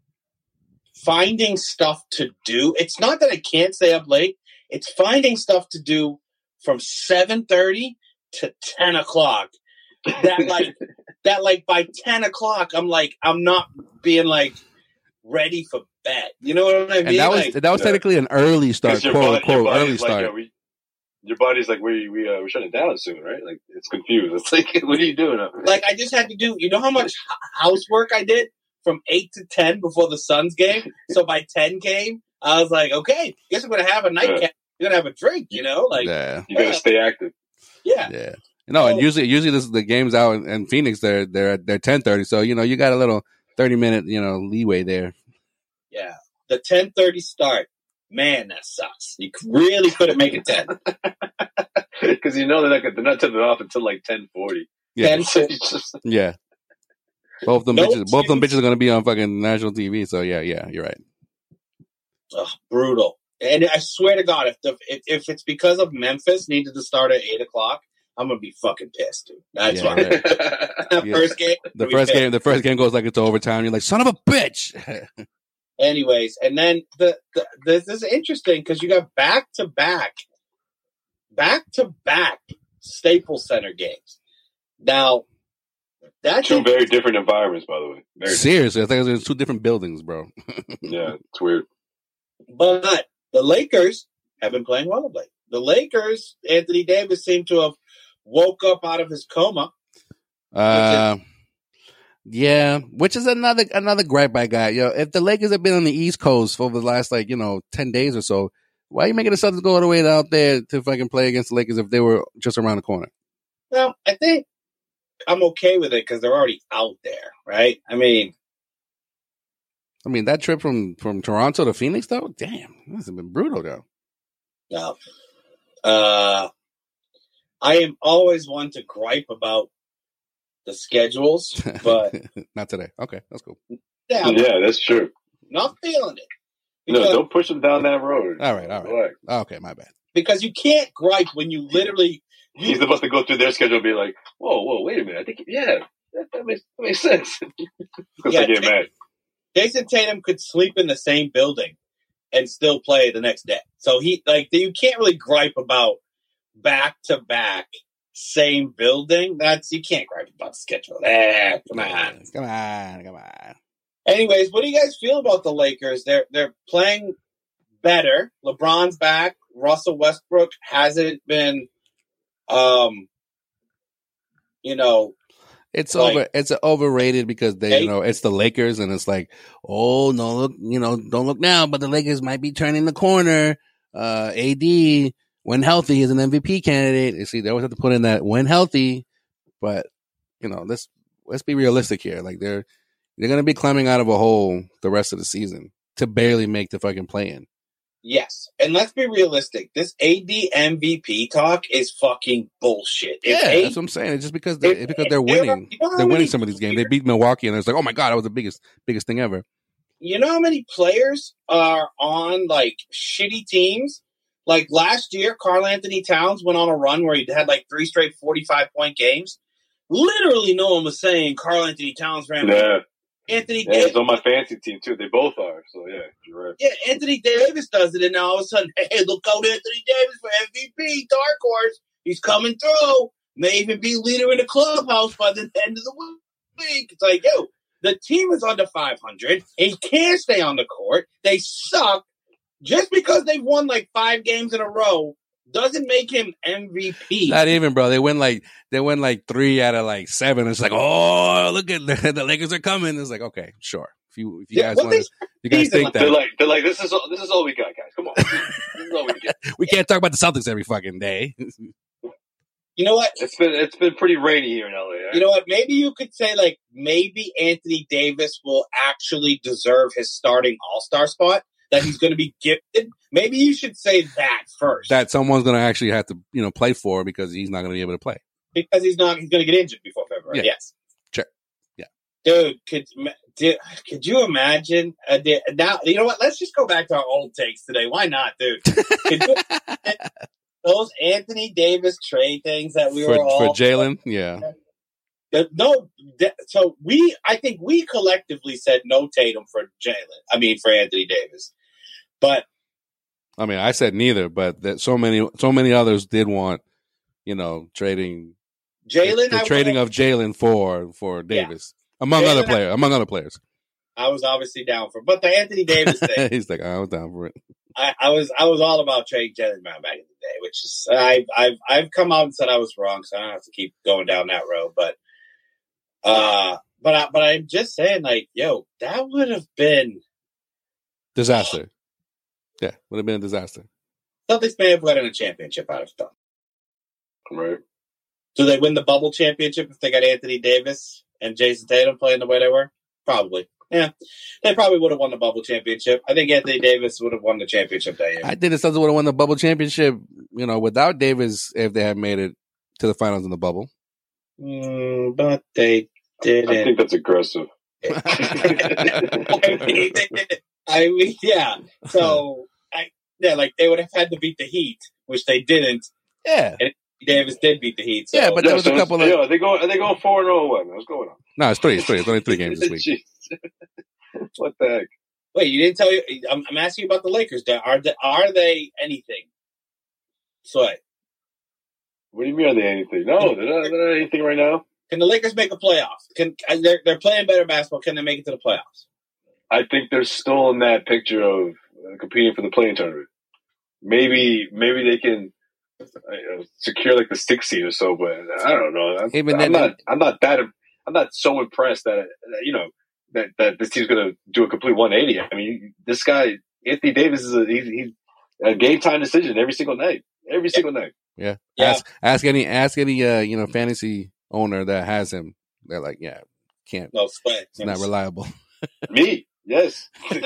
finding stuff to do. It's not that I can't stay up late. It's finding stuff to do from seven thirty to ten o'clock. That like that like by ten o'clock, I'm like I'm not being like ready for bed. You know what I mean? And that was Like, that was yeah. technically an early start, 'Cause your quote body- your unquote, early body's like, start. yeah, we, your body's like, we we uh, we're shutting down soon, right? Like it's confused. It's like, what are you doing up there? like I just had to do. You know how much h- housework I did from eight to ten before the Suns game. So by ten came, I was like, okay, guess I'm gonna have a nightcap. You're gonna have a drink, you know? Like, yeah, Yeah, You gotta stay active. yeah. yeah. No, and Oh. usually usually this, the games out in, in Phoenix they're they're they're ten thirty, so you know you got a little thirty minute you know leeway there. The ten thirty start, man, that sucks. You really couldn't make it ten. Because you know they're not they're not turning it off until like ten forty. Yeah, ten It's just- yeah. Both them No bitches, both them excuse. bitches are gonna be on fucking national T V. So yeah, yeah, you're right. Ugh, brutal. And I swear to God, if the if, if it's because of Memphis needed to start at eight o'clock, I'm gonna be fucking pissed, dude. That's Yeah, why right. that Yeah. first game. The I'll be first pissed. game, the first game goes like it's overtime. You're like, son of a bitch. Anyways, and then the, the this is interesting because you got back to back, back to back Staples Center games. Now, that's Two very different environments, by the way. Very Seriously, I think it's two different buildings, bro. yeah, it's weird. but the Lakers have been playing well of late. The Lakers, Anthony Davis seemed to have woke up out of his coma. Uh, yeah, which is another another gripe I got. Yo, if the Lakers have been on the East Coast for the last like you know ten days or so, why are you making the Celtics go all the way out there to fucking play against the Lakers if they were just around the corner? Well, I think I'm okay with it because they're already out there, right? I mean, I mean, that trip from from Toronto to Phoenix, though, damn, this has been brutal, though. no. Uh, I am always one to gripe about the schedules, but Not today. Okay, that's cool. yeah, I'm Yeah, that's true. not feeling it. No, Because, don't push them down that road. All right, all right. Relax. Okay, my bad. because you can't gripe when you literally He's about to go through their schedule and be like, whoa, whoa, wait a minute. I think, yeah, that, that, makes, that makes sense. Because Yeah, they get mad. Jason Tatum could sleep in the same building and still play the next day. So he like you can't really gripe about back to back same building. That's you can't gripe about the schedule. Eh, come on. Come on, come on. Anyways, what do you guys feel about the Lakers? They're they're playing better. LeBron's back. Russell Westbrook hasn't been um you know It's Like- over. It's overrated because they, Hey. you know, it's the Lakers, and it's like, oh no, look, you know, don't look now, but the Lakers might be turning the corner. Uh, A D, when healthy, is an M V P candidate. You see, they always have to put in that when healthy, but you know, let's let's be realistic here. Like they're they're gonna be climbing out of a hole the rest of the season to barely make the fucking play in. Yes, and let's be realistic. This A D M V P talk is fucking bullshit. If Yeah, A- that's what I'm saying. It's just because they're, if- because they're if there are- winning. you know how They're many winning some of these games. They beat Milwaukee, and it's like, oh my god, that was the biggest biggest thing ever. You know how many players are on like shitty teams? Like last year, Karl Anthony Towns went on a run where he had like three straight forty-five point games. Literally, no one was saying Karl Anthony Towns ran. Yeah. Anthony Yeah, Davis. it's on my fantasy team too. They both are. So yeah, you're right. Yeah, Anthony Davis does it, and now all of a sudden, hey, look out, Anthony Davis for M V P, dark horse. He's coming through. May even be leader in the clubhouse by the end of the week. It's like, yo, the team is under five hundred. He can't stay on the court. They suck. Just because they've won like five games in a row doesn't make him M V P. Not even, bro. They win like they win like three out of like seven. It's like, oh, look at the, the Lakers are coming. It's like, okay, sure. If you if you Yeah, guys what want, they- you guys season, think They're that like, they're like, this is all, this is all we got, guys. Come on, this is all we get. we can't talk about the Celtics every fucking day. You know what? It's been it's been pretty rainy here in L A. Right? You know what? Maybe you could say like maybe Anthony Davis will actually deserve his starting All-Star spot. That he's going to be gifted. Maybe you should say that first. That someone's going to actually have to, you know, play for because he's not going to be able to play. because he's not. He's going to get injured before February. Yeah. Yes. Sure. Yeah. Dude, could did, could you imagine? Uh, did, now you know what? Let's just go back to our old takes today. Why not, dude? Could you, those Anthony Davis trade things that we for were all for Jalen, yeah. Uh, no, th- so we, I think we collectively said no Tatum for Jalen. I mean, for Anthony Davis, but I mean, I said neither, but that so many so many others did want, you know, trading Jalen, the I trading was- of Jalen for for Davis among Jalen, other I- players, among other players. I was obviously down for, but the Anthony Davis thing, He's like, I was down for it. I, I was, I was all about trading Jalen Brown back in the day, which is, I've, I've, I've come out and said I was wrong, so I don't have to keep going down that road, but, uh, but, I, but I'm just saying, like, yo, that would have been Disaster. Yeah, would have been a disaster. Celtics may have gotten a championship out of it. Right. Do they win the bubble championship if they got Anthony Davis and Jason Tatum playing the way they were? Probably. Yeah. They probably would have won the bubble championship. I think Anthony Davis would have won the championship that year. I think the Celtics would have won the bubble championship, you know, without Davis if they had made it to the finals in the bubble. Mm, but they didn't. I think that's aggressive. I mean, I mean, yeah. So, I, yeah, like they would have had to beat the Heat, which they didn't. Yeah. Davis did beat the Heat. So. Yeah, but there was a so couple it's- of Yo, are they going? Are they going four and zero? What? What's going on? no, it's three, it's three, it's only three games this week. Jeez. What the heck? Wait, you didn't tell you? I'm, I'm asking you about the Lakers. Are they, are they anything? Sway. What do you mean? Are they anything? No, they're not, they're not anything right now. Can the Lakers make a playoff? Can they're they're playing better basketball? Can they make it to the playoffs? I think they're still in that picture of uh, competing for the playing tournament. Maybe, maybe they can uh, secure like the sixth seed or so, but I don't know. I'm, Even I'm then- not. I'm not that. I'm not so impressed that that, you know that that this team's going to do a complete one eighty. I mean, this guy Anthony Davis is a he's, he's a game time decision every single night. Every single night. Yeah. Yeah. Ask ask any ask any uh, you know, fantasy owner that has him. They're like, yeah, can't No, Sway. it's not reliable. Me, yes.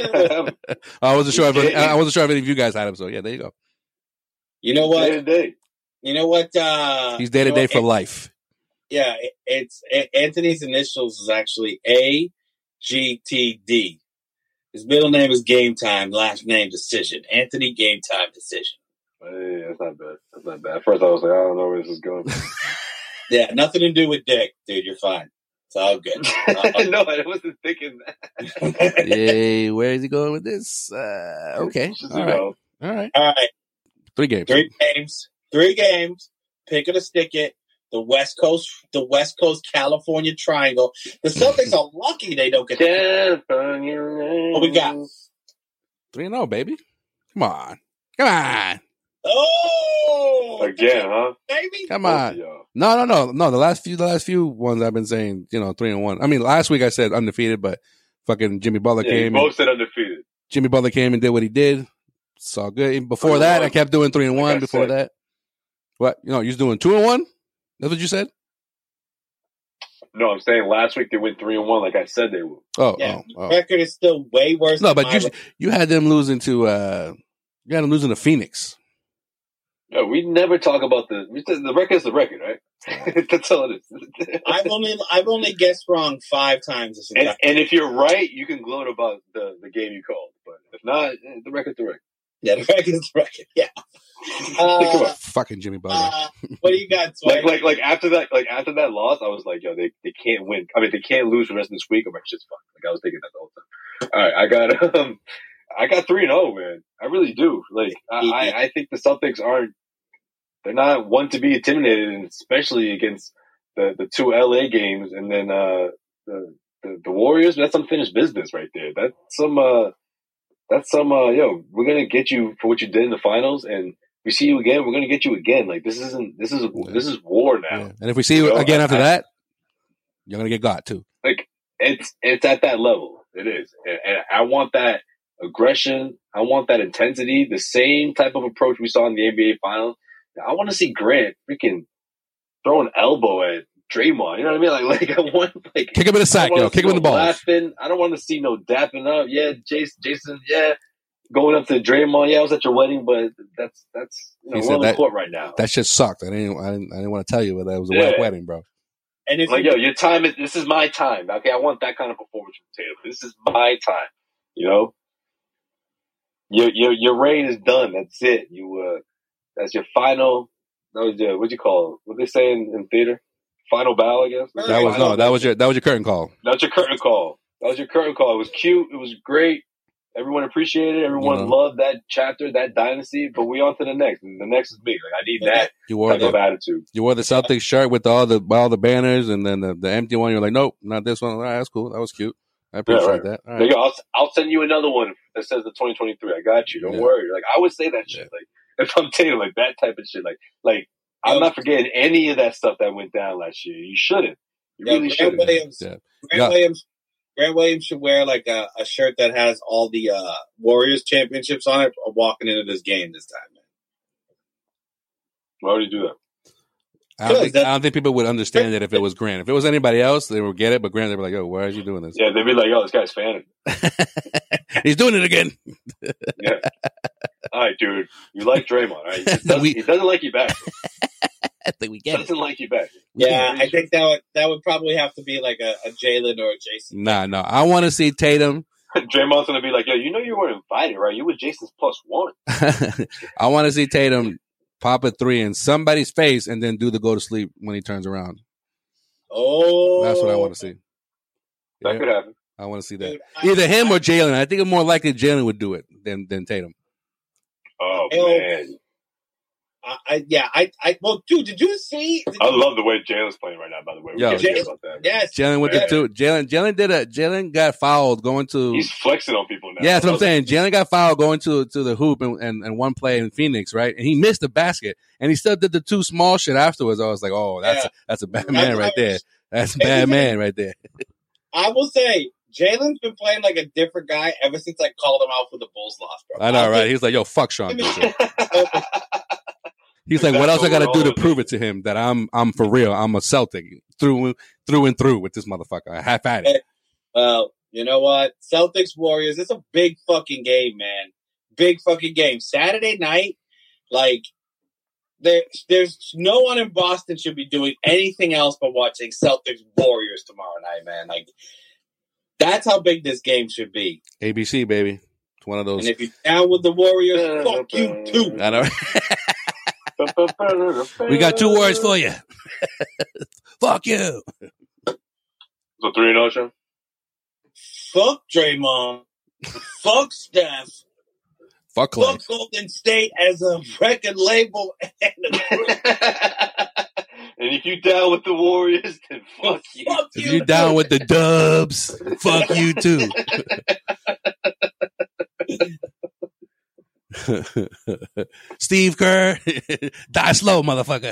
I wasn't sure if any, Yeah. I wasn't sure if any of you guys had him, so yeah, there you go. You know Day to what? day. You know what? Uh, He's day to you know day what? for life. Yeah, it, it's it, Anthony's initials is actually A G T D. His middle name is Game Time, last name Decision. Anthony Game Time Decision. Hey, that's not bad. That's not bad. At first, I was like, I don't know where this is going. Yeah, nothing to do with Dick, dude. You're fine. It's all good. Uh, no, I wasn't thinking that. Yay, where is he going with this? Uh, okay. Just, All you right. know, All right. all right, Three games. three games, three games. Pick it or stick it. The West Coast, the West Coast California Triangle. The Celtics are lucky they don't get. California. What we got? Three and oh, baby. Come on. Come on. Oh, Again, huh? baby. Come Both on. of y'all. No, no, no, no. The last few, the last few ones I've been saying, you know, three and one. I mean, last week I said undefeated, but fucking Jimmy Butler Yeah, you came. both And, said undefeated. Jimmy Butler came and did what he did. It's all good. Even before that, I kept doing three and Like one. I Before said. that, what you know, you're doing two and one. That's what you said. No, I'm saying last week they went three and one, like I said they would. Oh, Yeah, oh, oh. record is still way worse. No, than but my you record. you had them losing to uh You got them losing to Phoenix. No, we never talk about the the record is the record, right? That's all it is. I've only I've only guessed wrong five times this entire. And, and if you're right, you can gloat about the, the game you called. But if not, the record's the record. Yeah, the record's the record. Yeah. Uh, Fucking Jimmy Butler. uh, what do you got, Sway? Like, like, like after that, like after that loss, I was like, yo, they, they can't win. I mean, they can't lose the rest of this week. I'm like, shit's fucked. Like I was thinking that the whole time. All right, I got um, I got three and zero, man. I really do. Like, I, I, I think the Celtics aren't. They're not one to be intimidated, and especially against the, the two L A games, and then uh, the, the the Warriors. That's unfinished business right there. That's some. Uh, that's some. Uh, yo, we're gonna get you for what you did in the finals, and we see you again. We're gonna get you again. Like this isn't. This is Yeah. this is war now. Yeah. And if we see you You know, again after I- that, you're gonna get got too. Like it's it's at that level. It is, and, and I want that aggression. I want that intensity. The same type of approach we saw in the N B A Finals. I want to see Grant freaking throw an elbow at Draymond. You know what I mean? Like, like I want like Kick him in the sack, I don't yo. wanna Kick see him in the no balls. laughing. I don't want to see no dapping up. Yeah, Jason, Jason, yeah, going up to Draymond. Yeah, I was at your wedding, but that's that's you know He we're said on the that- court right now. That shit sucked. I didn't. I didn't, I didn't want to tell you, but that was a Yeah. wet wedding, bro. and if Like, you, yo, your time is this is my time. Okay, I want that kind of performance from Tatum. This is my time. You know, your your your reign is done. That's it. You uh, that's your final. That was your what you call it? What they say in, in theater? Final bow, I guess. That was no. That was your. That was your curtain call. That's your curtain call. That was your curtain call. It was cute. It was great. Everyone appreciated it. Everyone You know. loved that chapter, that dynasty. But we on to the next. And the next is me. Like I need that You wore type of the. attitude. You wore the Celtics shirt with all the all the banners, and then the, the empty one. You're like, nope, not this one. All right, that's cool. That was cute. I appreciate right. that. All There right. you go. I'll, I'll send you another one that says the twenty twenty-three. I got you. Don't Yeah. worry. Like I would say that shit. Like if I'm telling you, like that type of shit. Like like I'm Yo. not forgetting any of that stuff that went down last year. You shouldn't. You yeah, really Grant shouldn't. Williams, Yeah. Grant Yeah. Williams, Grant Williams should wear like a, a shirt that has all the uh, Warriors championships on it. Walking into this game this time, man. Why would you do that? I don't, Good, think, that- I don't think people would understand it if it was Grant. If it was anybody else, they would get it. But Grant, they'd be like, "Oh, why are you doing this? Yeah, they'd be like, "Yo, this guy's fanning." He's doing it again." Yeah. All right, dude. You like Draymond, all right? He doesn't, We- he doesn't like you back. I think we He get it. doesn't like you back. Yeah, I think that would that would probably have to be like a, a Jalen or a Jason. Nah, no. I want to see Tatum. Draymond's gonna be like, "Yo, you know you were invited, right? You were Jason's plus one." I want to see Tatum pop a three in somebody's face and then do the go to sleep when he turns around. Oh, That's what I want to see. That Yeah, could happen. I want to see that. Dude, I- Either him I- or Jalen. I think it's more likely Jalen would do it than than Tatum. Oh Yo. man, I, I yeah, I, I well, dude, did you see? Did I you- love the way Jalen's playing right now. By the way, we Yo. can't forget Jalen- about that. yes, Jalen with Yeah. the two. Jalen Jalen did a Jalen got fouled going to. He's flexing on people now. Yeah, that's what I'm saying. Jalen got fouled going to to the hoop and, and, and one play in Phoenix, right? And he missed the basket, and he still did the two small shit afterwards. I was like, oh, that's Yeah. a, that's a bad That's man what right I there. was- That's a bad man right there. I will say Jalen's been playing like a different guy ever since I called him out for the Bulls loss, bro. I know, was right? like, He was like, yo, fuck Sean. Give me- Mitchell. He's like, That's what else I what got to we're do all to about. prove it to him that I'm I'm for real? I'm a Celtic through through and through with this motherfucker. I half at it. Well, you know what? Celtics Warriors. It's a big fucking game, man. Big fucking game. Saturday night, like there, there's no one in Boston should be doing anything else but watching Celtics Warriors tomorrow night, man. Like that's how big this game should be. A B C, baby. It's one of those. And if you're down with the Warriors, fuck you too. I know. We got two words for you. Fuck you. So three and zero, Sean. Fuck Draymond. Fuck Steph. Fuck Clay. Fuck Golden State as a record label and a And if you down with the Warriors, then fuck you. Fuck If you you down too. with the Dubs, fuck you too. Steve Kerr, die slow, motherfucker.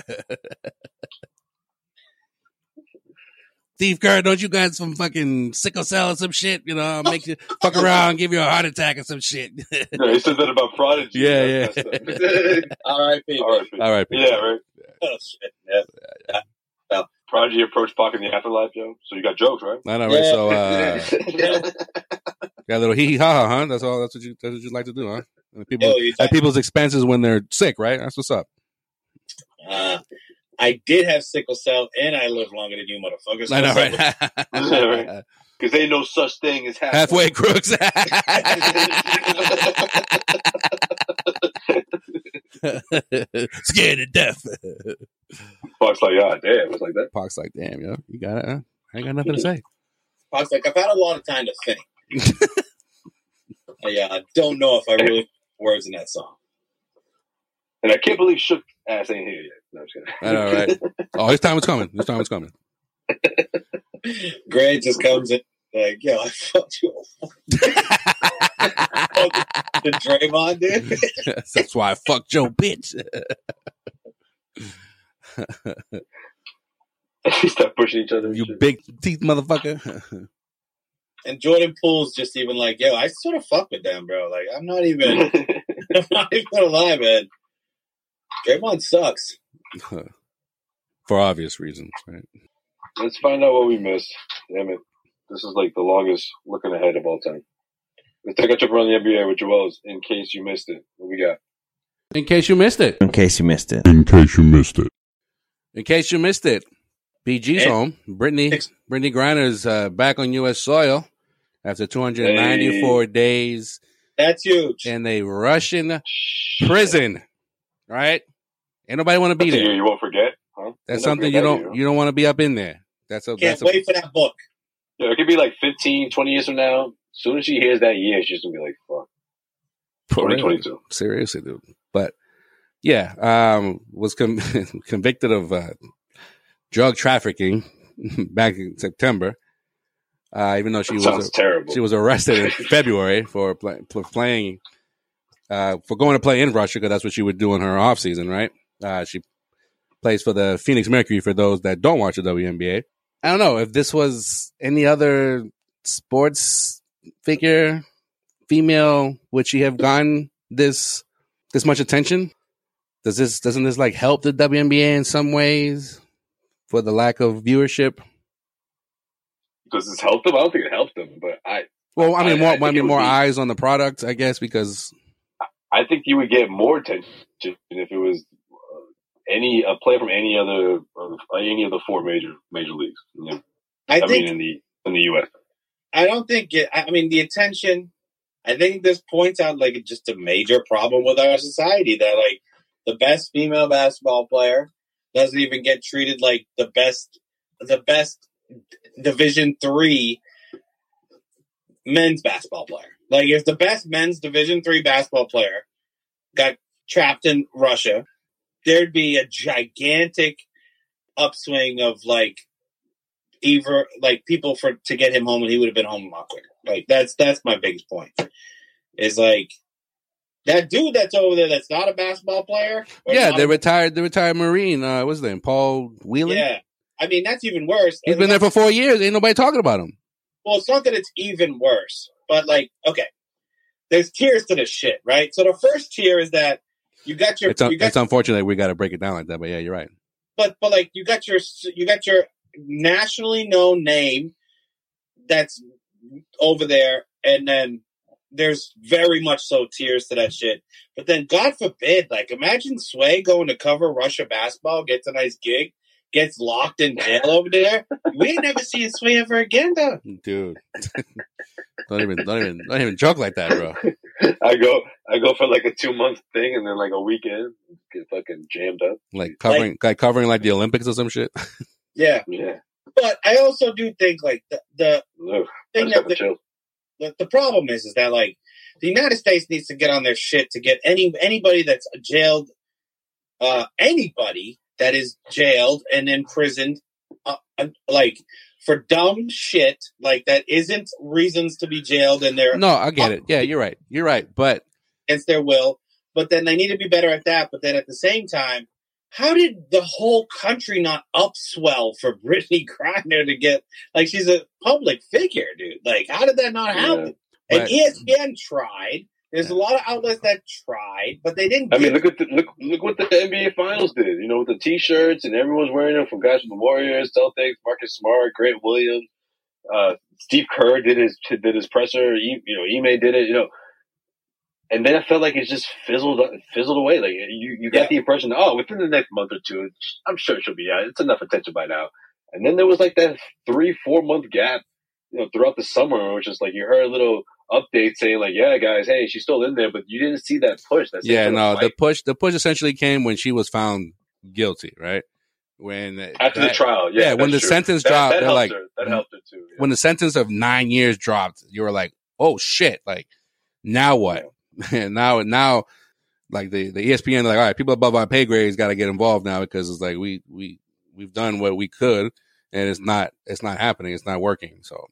Steve Kerr, don't you got some fucking sickle cell or some shit? You know, I'll make you fuck around, give you a heart attack or some shit. Yeah, he said that about Prodigy. Yeah, That's yeah. messed up. R I P All right, All right, yeah, right. Oh, shit. Yeah. Yeah. Well, Prodigy approached Pac in the afterlife, yo. So you got jokes, right? I know, right? Yeah. So, uh, got a little hee hee ha ha, huh? That's all. That's what you. That's what you like to do, huh? And people Yo, you at people's expenses when they're sick, right? That's what's up. Uh, I did have sickle cell, and I live longer than you, motherfuckers. I know, right? Because ain't no such thing as halfway, Halfway crooks. Scared to death. Pac's like, yeah, damn. It's like that. Pac's like, damn, yo, you got it. Huh? I ain't got nothing to say. Pac's like, I've had a lot of time to think. I uh, don't know if I really put words in that song. And I can't believe Shook ass ain't here yet. No, I'm just kidding. I know, right? Oh, his time is coming. His time is coming. Gray just comes in like, yo, I fucked you. The Draymond, dude. That's why I fucked your bitch. Stop pushing each other. You big teeth motherfucker. And Jordan Poole's just even like, yo, I sort of fuck with them, bro. Like, I'm not even, I'm not even gonna lie, man. Draymond sucks. For obvious reasons, right? Let's find out what we missed. Damn it. This is like the longest looking ahead of all time. Let's take a trip around the N B A with Joel's in case you missed it. What we got? In case you missed it. In case you missed it. In case you missed it. In case you missed it. B G's Hey. home. Brittany Brittany Griner's uh, back on U S soil after two hundred ninety-four Hey. days That's huge. in a Russian prison. Right? Ain't nobody want to be That's a year there. you won't forget, huh? That's You'll never something forget you that don't year. you don't want to be up in there. That's a Can't that's a, wait for that book. Yeah, it could be like fifteen, twenty years from now. As soon as she hears that year, she's going to be like, fuck. twenty twenty-two. Seriously, dude. But yeah, um, was con- convicted of uh, drug trafficking back in September. Uh, even though she That was sounds terrible. she was arrested in February for, play, for playing uh, for going to play in Russia because that's what she would do in her off season, right? Uh, she plays for the Phoenix Mercury. For those that don't watch the W N B A, I don't know if this was any other sports figure, female, would she have gotten this this much attention? Does this doesn't this like help the W N B A in some ways for the lack of viewership? Does this help them? I don't think it helped them, but I Well, I mean, I- more I I, think it mean, would more be- eyes on the product, I guess, because I think you would get more attention if it was uh, any a player from any other uh, any of the four major major leagues. You know? I, I, think mean, in the in the U S. I don't think it. I mean, the attention. I think this points out like just a major problem with our society that like the best female basketball player doesn't even get treated like the best, the best Division three men's basketball player. Like if the best men's Division three basketball player got trapped in Russia, there'd be a gigantic upswing of like either like people for to get him home, and he would have been home a lot quicker. Like that's that's my biggest point. Is like that dude that's over there that's not a basketball player. or yeah, not the a- retired the retired Marine. Uh, what's his name? Paul Whelan. yeah. I mean that's even worse. He's been there for four years. Ain't nobody talking about him. Well, it's not that it's even worse, but like okay, there's tiers to this shit, right? So the first tier is that you got your It's un- you got it's unfortunate we got to break it down like that, but yeah, you're right. but but like you got your you got your nationally known name that's over there, and then there's very much so tiers to that shit. But then, God forbid, like imagine Sway going to cover Russia basketball, gets a nice gig, gets locked in jail over there. We ain't never seen Sway ever again, though. Dude, don't even don't even don't even joke like that, bro. I go I go for like a two month thing, and then like a weekend get fucking jammed up. Like covering like covering like the Olympics or some shit. Yeah, Yeah, but I also do think like the the Ugh, I thing just that got the the, chill. the, the problem is is that like the United States needs to get on their shit to get any anybody that's jailed, uh, anybody that is jailed and imprisoned, uh, uh, like for dumb shit like that isn't reasons to be jailed and they're No, I get it. Yeah, you're right. You're right. But against their will. But then they need to be better at that. But then at the same time, how did the whole country not upswell for Brittany Griner to get like she's a public figure, dude? Like, how did that not happen? Yeah. And E S P N tried. There's a lot of outlets that tried, but they didn't. I mean, look at the, look look what the N B A Finals did. You know, with the T-shirts and everyone's wearing them from guys from the Warriors, Celtics, Marcus Smart, Grant Williams, uh, Steve Kerr did his did his presser. You know, Ime did it. You know, and then I felt like it just fizzled fizzled away. Like you you got yeah. the impression, that, oh, within the next month or two, I'm sure she'll be out. It's enough attention by now. And then there was like that three four month gap, you know, throughout the summer, which is like you heard a little update saying like, yeah, guys, hey, she's still in there, but you didn't see that push. That's yeah, no, the push, the push essentially came when she was found guilty, right? When after that, the trial, yeah, yeah when the true. sentence that, dropped, that they're like, her. that helped her too. Yeah. When the sentence of nine years dropped, you were like, oh shit, like now what? Yeah. now, now, like the the E S P N, like, all right, people above our pay grades got to get involved now because it's like we we we've done what we could, and it's not it's not happening, it's not working, so.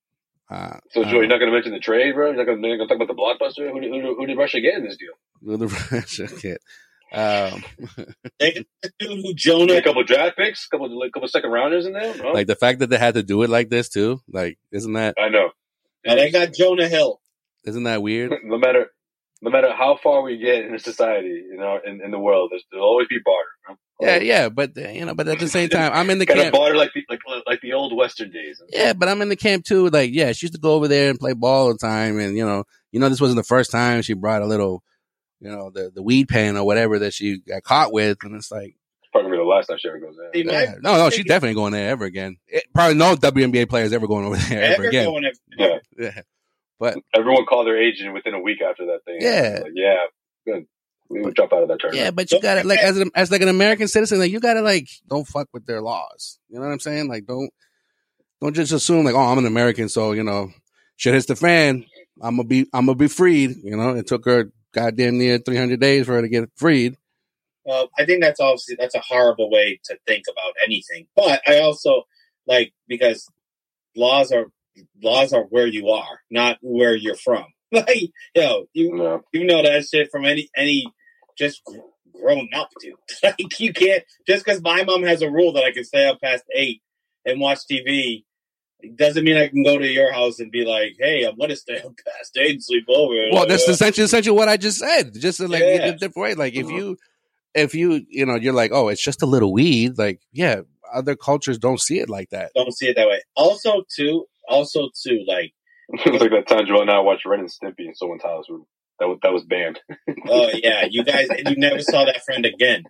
Uh, so, Joe, you're not going to mention the trade, bro? You're not going to talk about the blockbuster? Who did, who, who did Russia get in this deal? Who did Russia get? Um, they got the dude who Jonah. A couple draft picks, a couple, like, couple second rounders in there. No? Like the fact that they had to do it like this too. Like, isn't that? I know. And they got Jonah Hill. Isn't that weird? no matter, no matter how far we get in the society, you know, in, in the world, there'll always be barter. Bro. Yeah, yeah, but you know, but at the same time, I'm in the kind camp. of barter like the, like like the old Western days. Yeah, but I'm in the camp too. Like, yeah, she used to go over there and play ball all the time, and you know, you know, this wasn't the first time she brought a little, you know, the the weed pen or whatever that she got caught with, and it's like it's probably the last time she ever goes there. Yeah. No, no, she's definitely going there ever again. It, probably no W N B A players ever going over there ever, ever again. Going ever. Yeah. yeah, but everyone called their agent within a week after that thing. Yeah, like, yeah, good. We would drop out of that tournament. Yeah, but you gotta like as an, as like an American citizen, like you gotta like don't fuck with their laws. You know what I'm saying? Like don't don't just assume like, oh, I'm an American, so you know, shit hits the fan. I'm gonna be I'm gonna be freed. You know, it took her goddamn near three hundred days for her to get freed. Well, I think that's obviously that's a horrible way to think about anything. But I also like because laws are laws are where you are, not where you're from. Like, yo, you no. you know that shit from any any. Just grown up, dude. Like you can't just because my mom has a rule that I can stay up past eight and watch T V. It doesn't mean I can go to your house and be like, "Hey, I'm gonna stay up past eight and sleep over." Well, that's uh, essentially essentially what I just said. Just to, like yeah. in a different way. Like if you, if you, you know, you're like, oh, it's just a little weed. Like, yeah, other cultures don't see it like that. Don't see it that way. Also, too. Also, too. Like, it's like that time Joel and I watched Ren and Stimpy in someone's house room. That was, that was banned. Oh, yeah. You guys, you never saw that friend again.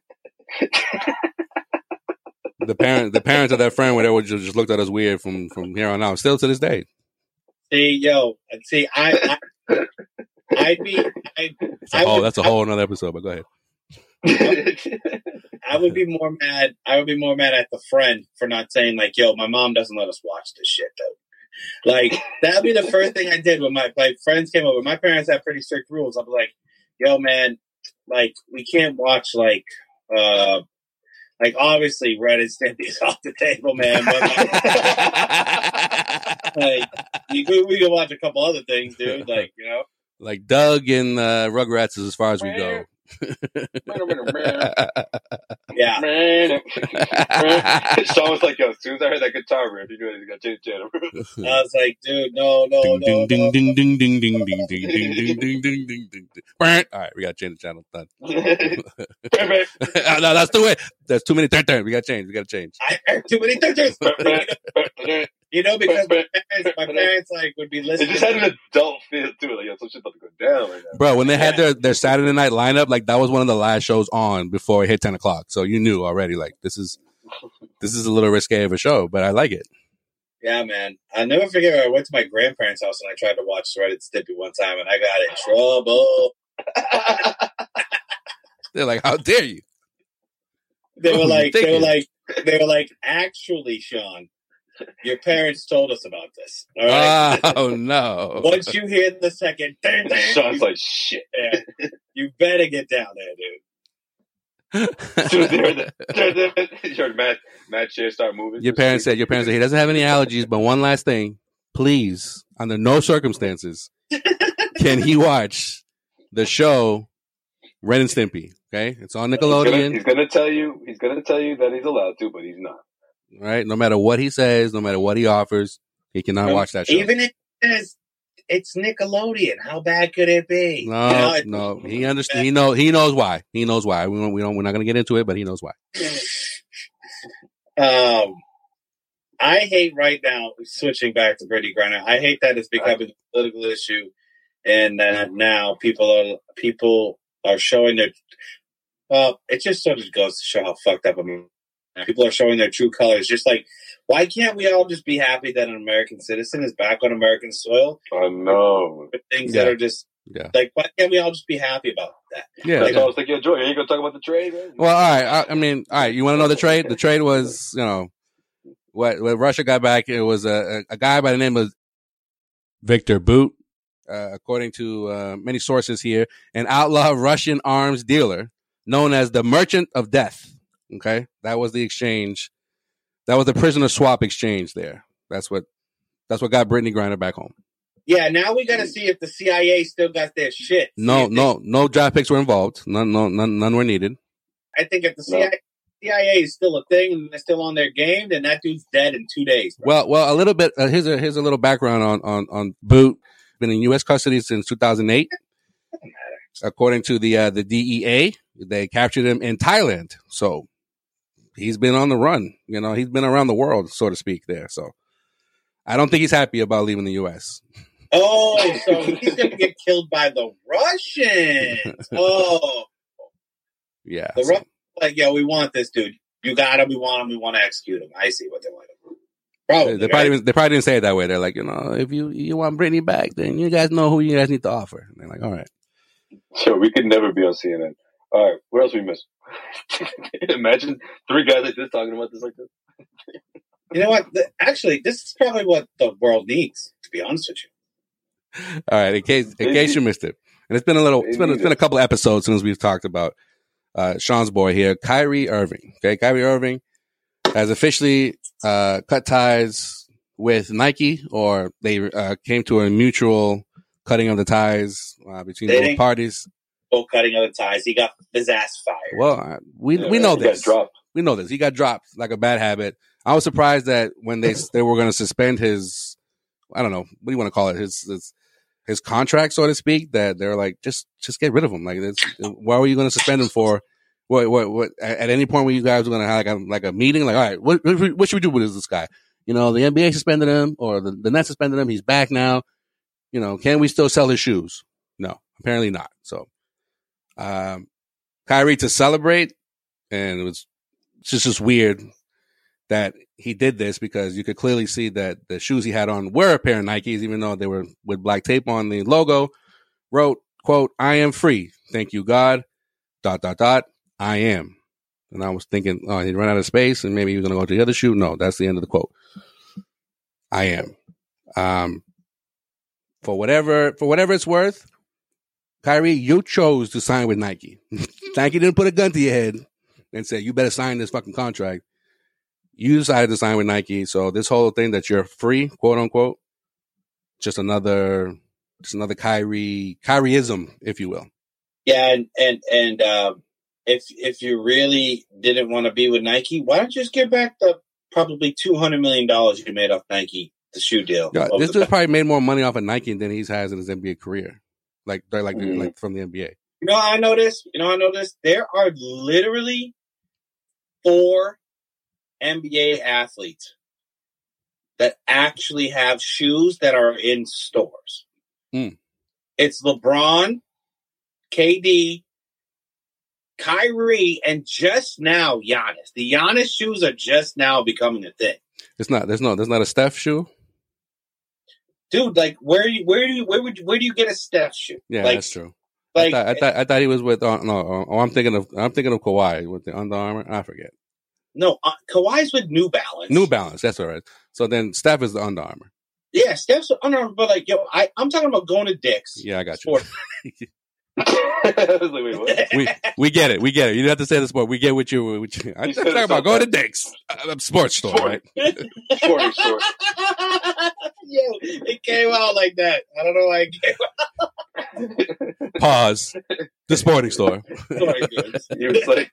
The parent, the parents of that friend, where they would just, just looked at us weird from, from here on out, still to this day. See, yo, see, I, I I'd be, I, that's a, whole, would, that's a whole another episode, but go ahead. I would be more mad. I would be more mad at the friend for not saying like, yo, my mom doesn't let us watch this shit, though. Like, that'd be the first thing I did when my like friends came over. My parents have pretty strict rules. I'm like, yo, man, like, we can't watch, like, uh, like, obviously, Ren and Stimpy's off the table, man. But, like, like you could, we could watch a couple other things, dude. Like, you know? Like, Doug and uh, Rugrats is as far as we go. Yeah. Sean was like, yo, as soon as I heard that guitar riff, you knew he got to change the channel. I was like, dude, no, no, no. Ding, ding, no. ding, ding, ding, ding, ding, ding, ding, ding, ding, ding, ding, ding. All right, we got to change the channel. Done. No, that's too many. There's too many turn turns. We got to change. We got to change. I heard too many turn turns. You know, because my parents, my parents like would be listening. It just had an adult feel to it. Like, yo, some shit's about to go down right now. Bro, when they had their, their Saturday night lineup, like that was one of the last shows on before it hit ten o'clock. So you knew already, like this is this is a little risque of a show, but I like it. Yeah, man. I'll never forget when I went to my grandparents' house and I tried to watch Ren and Stimpy one time, and I got in trouble. They're like, "How dare you?" They were like, they were like, they were like, actually, Sean. Your parents told us about this. All right? Oh, no. Once you hear the second, dang, dang, Sean's like, shit. Yeah, you better get down there, dude. Dude, they're the, they're the, you heard Matt, Matt Shea start moving. Your parents said, your parents said, he doesn't have any allergies, but one last thing. Please, under no circumstances, can he watch the show Ren and Stimpy? Okay? It's on Nickelodeon. He's going to tell you, he's going to tell you that he's allowed to, but he's not. Right? No matter what he says, no matter what he offers, he cannot no, watch that show. Even if it says, it's Nickelodeon. How bad could it be? No, you know, it, no. He understands. He know. He knows why. He knows why. We don't. We don't. We're not going to get into it, but he knows why. Um, I hate right now. Switching back to Brittany Griner, I hate that it's becoming a political issue, and that now people are people are showing their. Well, it just sort of goes to show how fucked up America. People are showing their true colors. Just like, why can't we all just be happy that an American citizen is back on American soil? I know. With things Yeah. that are just Yeah. like, why can't we all just be happy about that? Yeah. That's yeah. all I was thinking. Yo, Joy, you ain't gonna talk about the trade, man? Well, all right. I, I mean, all right. You want to know the trade? The trade was, you know, what what Russia got back. It was a a guy by the name of Victor Bout, uh, according to uh, many sources here, an outlaw Russian arms dealer known as the Merchant of Death. Okay, that was the exchange. That was the prisoner swap exchange. There. That's what. That's what got Brittany Griner back home. Yeah, now we got to see if the C I A still got their shit. No, See if no, no draft picks were involved. None, no, none, none were needed. they- I think if the C I A, C I A is still a thing and they're still on their game, then that dude's dead in two days. Bro. Well, well, a little bit. Uh, here's a here's a little background on on on Boot. Been in U S custody since two thousand eight. According to the uh, the D E A, they captured him in Thailand. So he's been on the run. You know, he's been around the world, so to speak. There. So I don't think he's happy about leaving the U S. Oh, so he's going to get killed by the Russians. Oh, Yeah. the so- Russians like, yo, we want this dude. You got him. We want him. We want to execute him. I see what they want to do. Probably. They, they right? probably didn't- they probably didn't say it that way. They're like, you know, if you you want Brittany back, then you guys know who you guys need to offer. And they're like, all right. Yo, we could never be on C N N. All right, what else we missed? Imagine three guys like this talking about this like this. You know what? The, actually, this is probably what the world needs, to be honest with you. All right, in case in case you missed it, and it's been a little, it's been it's been a couple episodes since we've talked about uh, Sean's boy here, Kyrie Irving. Okay, Kyrie Irving has officially uh, cut ties with Nike, or they uh, came to a mutual cutting of the ties uh, between They both didn't- parties. Full cutting of the ties. He got his ass fired. Well, uh, we Yeah, we know he got this. dropped. We know this. He got dropped like a bad habit. I was surprised that when they they were going to suspend his, I don't know, what do you want to call it, his his, his contract, so to speak. That they're like, just just get rid of him. Like, it's, why were you going to suspend him for? What what what? At any point, were you guys going to have like a like a meeting? Like, all right, what what should we do with this guy? You know, the N B A suspended him, or the, the Nets suspended him. He's back now. You know, can we still sell his shoes? No, apparently not. So, um, Kyrie to celebrate, and it was just just weird that he did this, because you could clearly see that the shoes he had on were a pair of Nikes, even though they were with black tape on the logo. Wrote, quote, "I am free. Thank you, God. Dot, dot, dot. I am." And I was thinking, oh, he'd run out of space and maybe he was going to go to the other shoe. No, that's the end of the quote. I am. Um, for whatever, for whatever it's worth, Kyrie, you chose to sign with Nike. Nike didn't put a gun to your head and say, you better sign this fucking contract. You decided to sign with Nike. So this whole thing that you're free, quote unquote, just another, just another Kyrie, Kyrieism, if you will. Yeah, and and and um, if if you really didn't want to be with Nike, why don't you just give back the probably two hundred million dollars you made off Nike, the shoe deal? Yeah, over this the dude probably made more money off of Nike than he's has in his N B A career. Like, they're like, Mhm. like from the N B A. You know how I know this? You know how I know this? There are literally four N B A athletes that actually have shoes that are in stores. Mm. It's LeBron, K D, Kyrie, and just now Giannis. The Giannis shoes are just now becoming a thing. It's not, there's no, there's not a Steph shoe. Dude, like where you where do you where would you, where do you get a Steph shoe? Yeah, like, that's true. Like I, thought, I thought I thought he was with. Uh, no, oh, I'm thinking of I'm thinking of Kawhi with the Under Armour. I forget. no, uh, Kawhi's with New Balance. New Balance. That's all right. So then Steph is the Under Armour. Yeah, Steph's Under Armour, but like yo, I I'm talking about going to Dick's. Yeah, I got you. Sport. I was like, wait, what? we we get it. We get it. You don't have to say the sport. We get what you. What you I'm He talking said it about going to sometimes. Dick's, uh, sports store, Sport. right? Sporting short. Yo, it came out like that. I don't know why it came out. Pause. The sporting store. Sorry, dudes. He was like,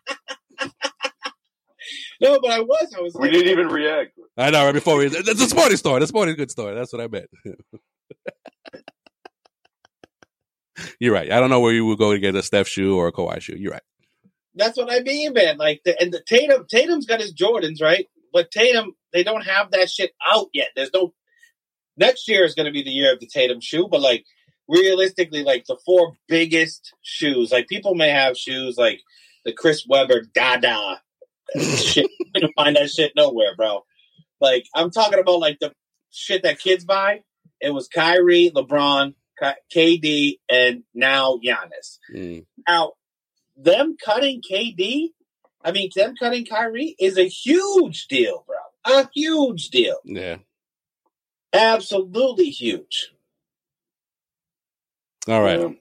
No, but I was. I was. we like, didn't even react. I know. Right before we, it's a sporting store. The sporting good store. That's what I meant. You're right. I don't know where you would go to get a Steph shoe or a Kawhi shoe. You're right. That's what I mean, man. Like, the, and the Tatum, Tatum's got his Jordans, right? But Tatum, they don't have that shit out yet. There's no. Next year is going to be the year of the Tatum shoe, but like realistically, like the four biggest shoes, like people may have shoes like the Chris Webber Dada shit. You can find that shit nowhere, bro. Like I'm talking about like the shit that kids buy. It was Kyrie, LeBron, K D, and now Giannis. Mm. Now, them cutting K D, I mean, them cutting Kyrie is a huge deal, bro. A huge deal. Yeah. Absolutely huge. All right. Um,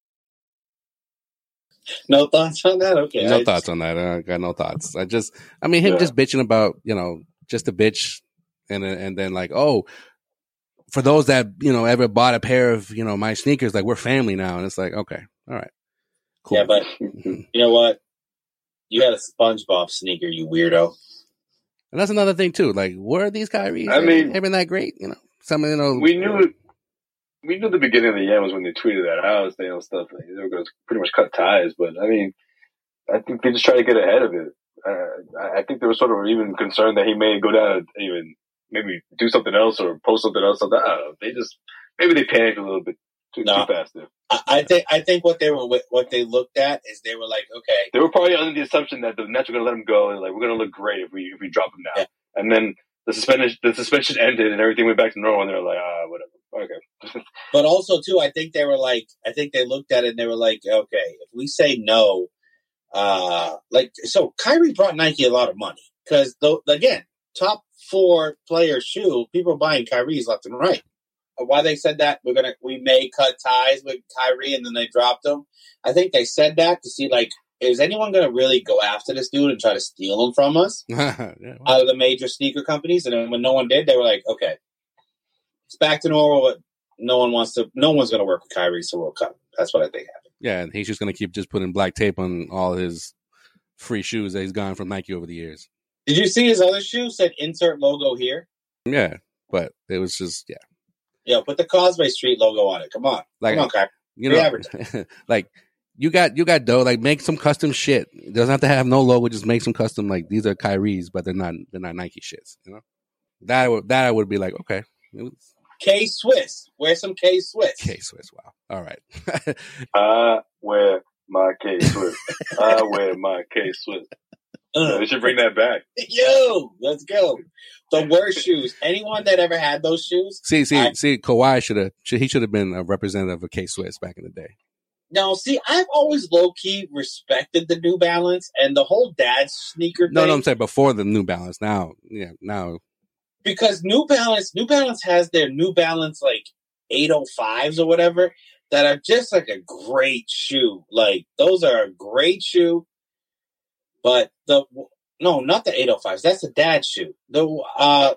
no thoughts on that? Okay. No I thoughts just, on that. I got no thoughts. I just, I mean, him Yeah. just bitching about, you know, just a bitch. And then, and then like, oh, for those that, you know, ever bought a pair of, you know, my sneakers, like we're family now. And it's like, okay, all right, cool. Yeah, but you know what? You had a SpongeBob sneaker, you weirdo. And that's another thing too. Like, were these Kyries? I mean, even that great? You know, some of you know. We knew we knew the beginning of the end was when they tweeted that out, you know, stuff. Like, they were going to pretty much cut ties, but I mean, I think they just tried to get ahead of it. Uh, I think they were sort of even concerned that he may go down and even maybe do something else or post something else. Something. I don't know. They just maybe they panicked a little bit too, No. too fast there. I, I think I think what they were what they looked at is they were like, okay, They were probably under the assumption that the Nets were going to let him go and like we're going to look great if we if we drop him now. Yeah. And then the suspension the suspension ended and everything went back to normal. And they're like, ah, whatever. Okay. but also too, I think they were like, I think they looked at it and they were like, okay, if we say no, uh, like so, Kyrie brought Nike a lot of money because though again, top four player shoe, people are buying Kyrie's left and right. Why they said that we're gonna we may cut ties with Kyrie and then they dropped him. I think they said that to see like, is anyone gonna really go after this dude and try to steal him from us yeah, well, out of the major sneaker companies? And then when no one did, they were like, okay, it's back to normal. But no one wants to. No one's gonna work with Kyrie, so we'll cut him. That's what I think happened. yeah, and he's just gonna keep just putting black tape on all his free shoes that he's gotten from Nike over the years. Did you see his other shoe said insert logo here? Yeah, but it was just yeah, Yeah, put the Causeway Street logo on it. Come on, like come on, Kyrie. you Free know, advertising. like you got you got dough. Like make some custom shit. It doesn't have to have no logo. Just make some custom. Like these are Kyrie's, but they're not they're not Nike shits. You know that I would that I would be like okay. It was, K Swiss. Wear some K Swiss. K Swiss. Wow. All right. I wear my K Swiss. I wear my K Swiss. Uh, They should bring that back. Yo, let's go. The worst shoes. Anyone that ever had those shoes? see, see, I- see. Kawhi should have. Should, he should have been a representative of K Swiss back in the day. Now, see, I've always low key respected the New Balance and the whole dad sneaker No, thing. no, I'm saying before the New Balance. Now, yeah, now. Because New Balance, New Balance has their New Balance like eight oh fives or whatever that are just like a great shoe. Like those are a great shoe. But the no, not the eight oh fives. That's a dad shoe. The uh,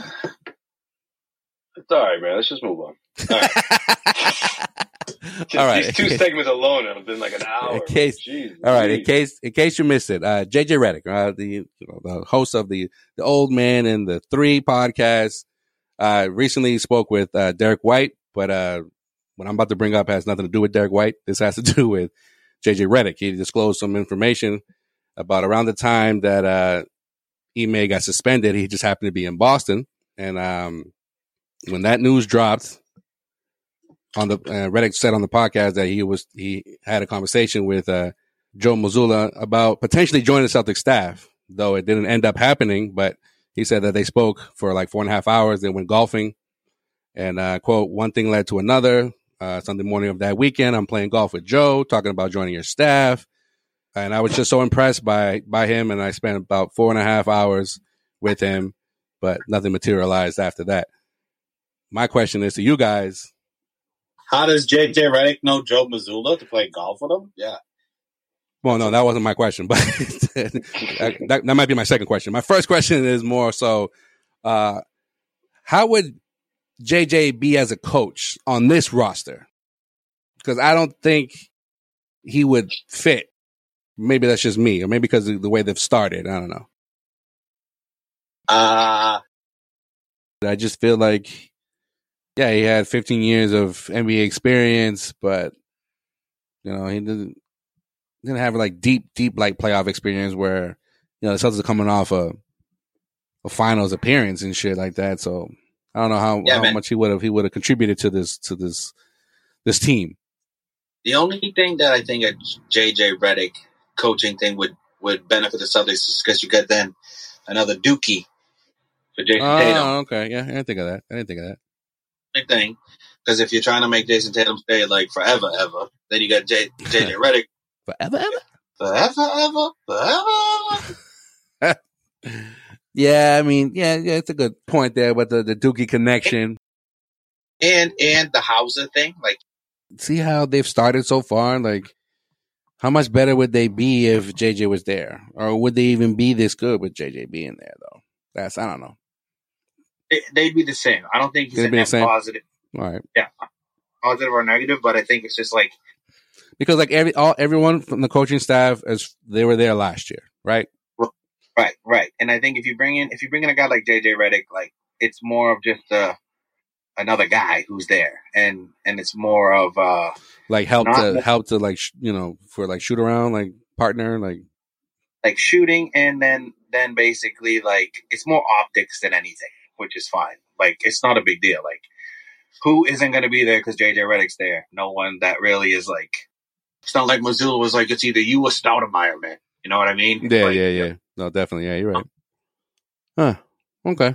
It's all right, man. Let's just move on. All right. Just All right. These two segments alone have been like an hour. In case- Jeez, All right, in Jeez. case in case you missed it, uh, J J Redick, uh, the you know, the host of the the Old Man and the Three podcast, uh, recently spoke with uh, Derek White. But uh, what I'm about to bring up has nothing to do with Derek White. This has to do with J J Redick. He disclosed some information about around the time that uh, Ime got suspended. He just happened to be in Boston, and um, when that news dropped. On the uh, Redick said on the podcast that he was he had a conversation with uh, Joe Mazzulla about potentially joining the Celtics staff, though it didn't end up happening. But he said that they spoke for like four and a half hours. They went golfing, and uh, quote, one thing led to another. Uh, Sunday morning of that weekend, I'm playing golf with Joe, talking about joining your staff, and I was just so impressed by by him. And I spent about four and a half hours with him, but nothing materialized after that. My question is to you guys. how does J J Redick know Joe Mazzulla to play golf with him? Yeah. Well, no, that wasn't my question, but that, that might be my second question. My first question is more so, uh, how would J J be as a coach on this roster? Because I don't think he would fit. Maybe that's just me, or maybe because of the way they've started. I don't know. Uh, I just feel like, yeah, he had fifteen years of N B A experience, but You know, he didn't didn't have like deep, deep like playoff experience where you know the Celtics are coming off a, a finals appearance and shit like that. So I don't know how, Yeah, how man. much he would have he would have contributed to this to this this team. The only thing that I think a J J Redick coaching thing would, would benefit the Celtics is because you get then another Dookie for Jason Oh, Tatum. okay, yeah, I didn't think of that. I didn't think of that. Same thing. Because if you're trying to make Jason Tatum stay like forever, ever, then you got J J J Redick Forever, ever. forever, ever, forever. ever. Yeah, I mean, yeah, yeah, it's a good point there, but the the Dookie connection. And and the Hauser thing, like See how they've started so far. Like, how much better would they be if J J was there, or would they even be this good with J J being there? Though that's I don't know. they, they'd be the same. I don't think he's They'd a be the net same? positive, All right, positive or negative, but I think it's just like because like every all everyone from the coaching staff as they were there last year, right? right, right. And I think if you bring in if you bring in a guy like J J Redick, like it's more of just uh, another guy who's there, and and it's more of uh, Like help Not to like- help to like sh- you know for like shoot around like partner like like shooting, and then then basically like it's more optics than anything, which is fine. Like it's not a big deal. Like who isn't going to be there because J J Redick's there? No one that really is like. It's not like Missoula was like it's either you or Stoudemire, man. You know what I mean? yeah Like, yeah yeah no definitely yeah you're right. Huh? Okay.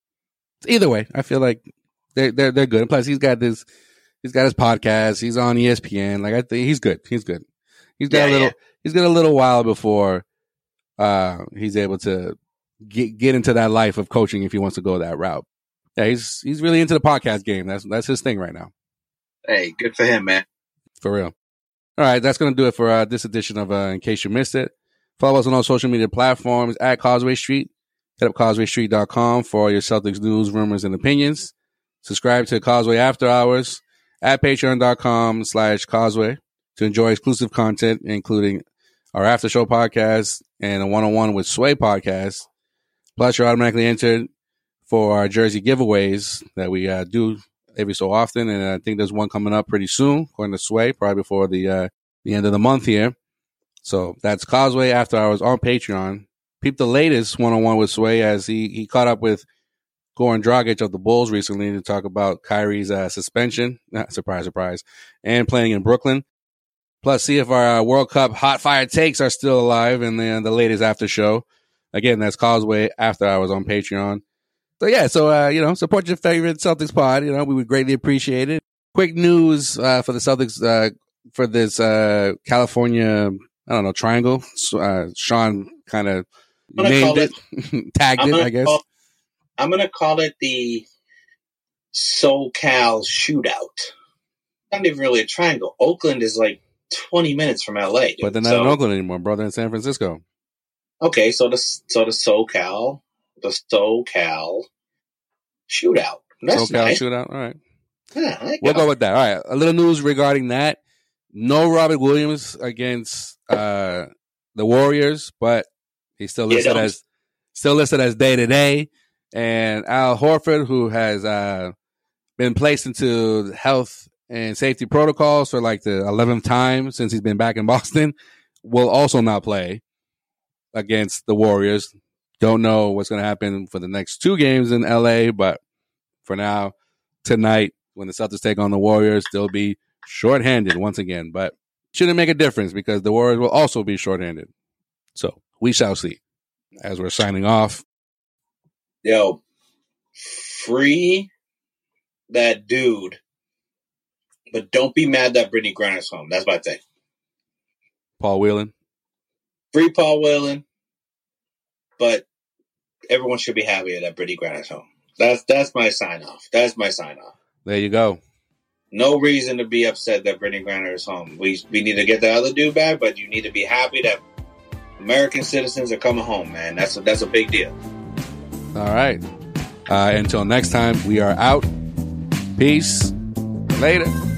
Either way, I feel like they're they're they're good. And plus, he's got this. He's got his podcast. He's on E S P N. Like I think he's good. He's good. He's got Yeah, a little. yeah. He's got a little while before uh, he's able to get get into that life of coaching if he wants to go that route. Yeah, he's he's really into the podcast game. That's that's his thing right now. Hey, good for him, man. For real. All right, that's going to do it for uh, this edition of uh, In Case You Missed It. Follow us on all social media platforms at Causeway Street. Hit up causeway street dot com for all your Celtics news, rumors, and opinions. Subscribe to Causeway After Hours at patreon dot com slash causeway to enjoy exclusive content, including our after show podcast and a one-on-one with Sway podcast. Plus, you're automatically entered for our jersey giveaways that we uh, do every so often. And I think there's one coming up pretty soon, according to Sway, probably before the, uh, the end of the month here. So that's Causeway After Hours on Patreon. Peep the latest one-on-one with Sway as he, he caught up with Goran Dragic of the Bulls recently to talk about Kyrie's uh, suspension. Surprise, surprise. And playing in Brooklyn. Plus, see if our uh, World Cup hot fire takes are still alive in the, the latest after show. Again, that's Causeway After Hours on Patreon. So, yeah, so, uh, you know, support your favorite Celtics pod. You know, we would greatly appreciate it. Quick news uh, for the Celtics uh, for this uh, California, I don't know, triangle. So, uh, Sean kind of gonna named call it, tagged I'm it, gonna I guess. Call, I'm gonna call it the SoCal shootout. Not even really a triangle. Oakland is like twenty minutes from L A. Dude. But they're not so, in Oakland anymore, brother, in San Francisco. Okay, so the so the SoCal, the SoCal shootout. That's SoCal nice. shootout. All right. Yeah, I like We'll that. go with that. All right. A little news regarding that. No Robert Williams against uh, the Warriors, but he's still Yeah, listed don't. as still listed as day to day. And Al Horford, who has uh, been placed into health and safety protocols for like the eleventh time since he's been back in Boston, will also not play against the Warriors. Don't know what's going to happen for the next two games in L A, but for now, tonight, when the Celtics take on the Warriors, they'll be shorthanded once again, but shouldn't make a difference because the Warriors will also be shorthanded. So we shall see. As we're signing off, Yo, free that dude, but don't be mad that Brittany Griner's home. That's my thing. Paul Whelan. Free Paul Whelan, but everyone should be happy that Brittany Griner's home. That's that's my sign off. That's my sign off. There you go. No reason to be upset that Brittany Griner is home. We we need to get the other dude back, but you need to be happy that American citizens are coming home, man. That's a, that's a big deal. All right. Uh, until next time, we are out. Peace. Later.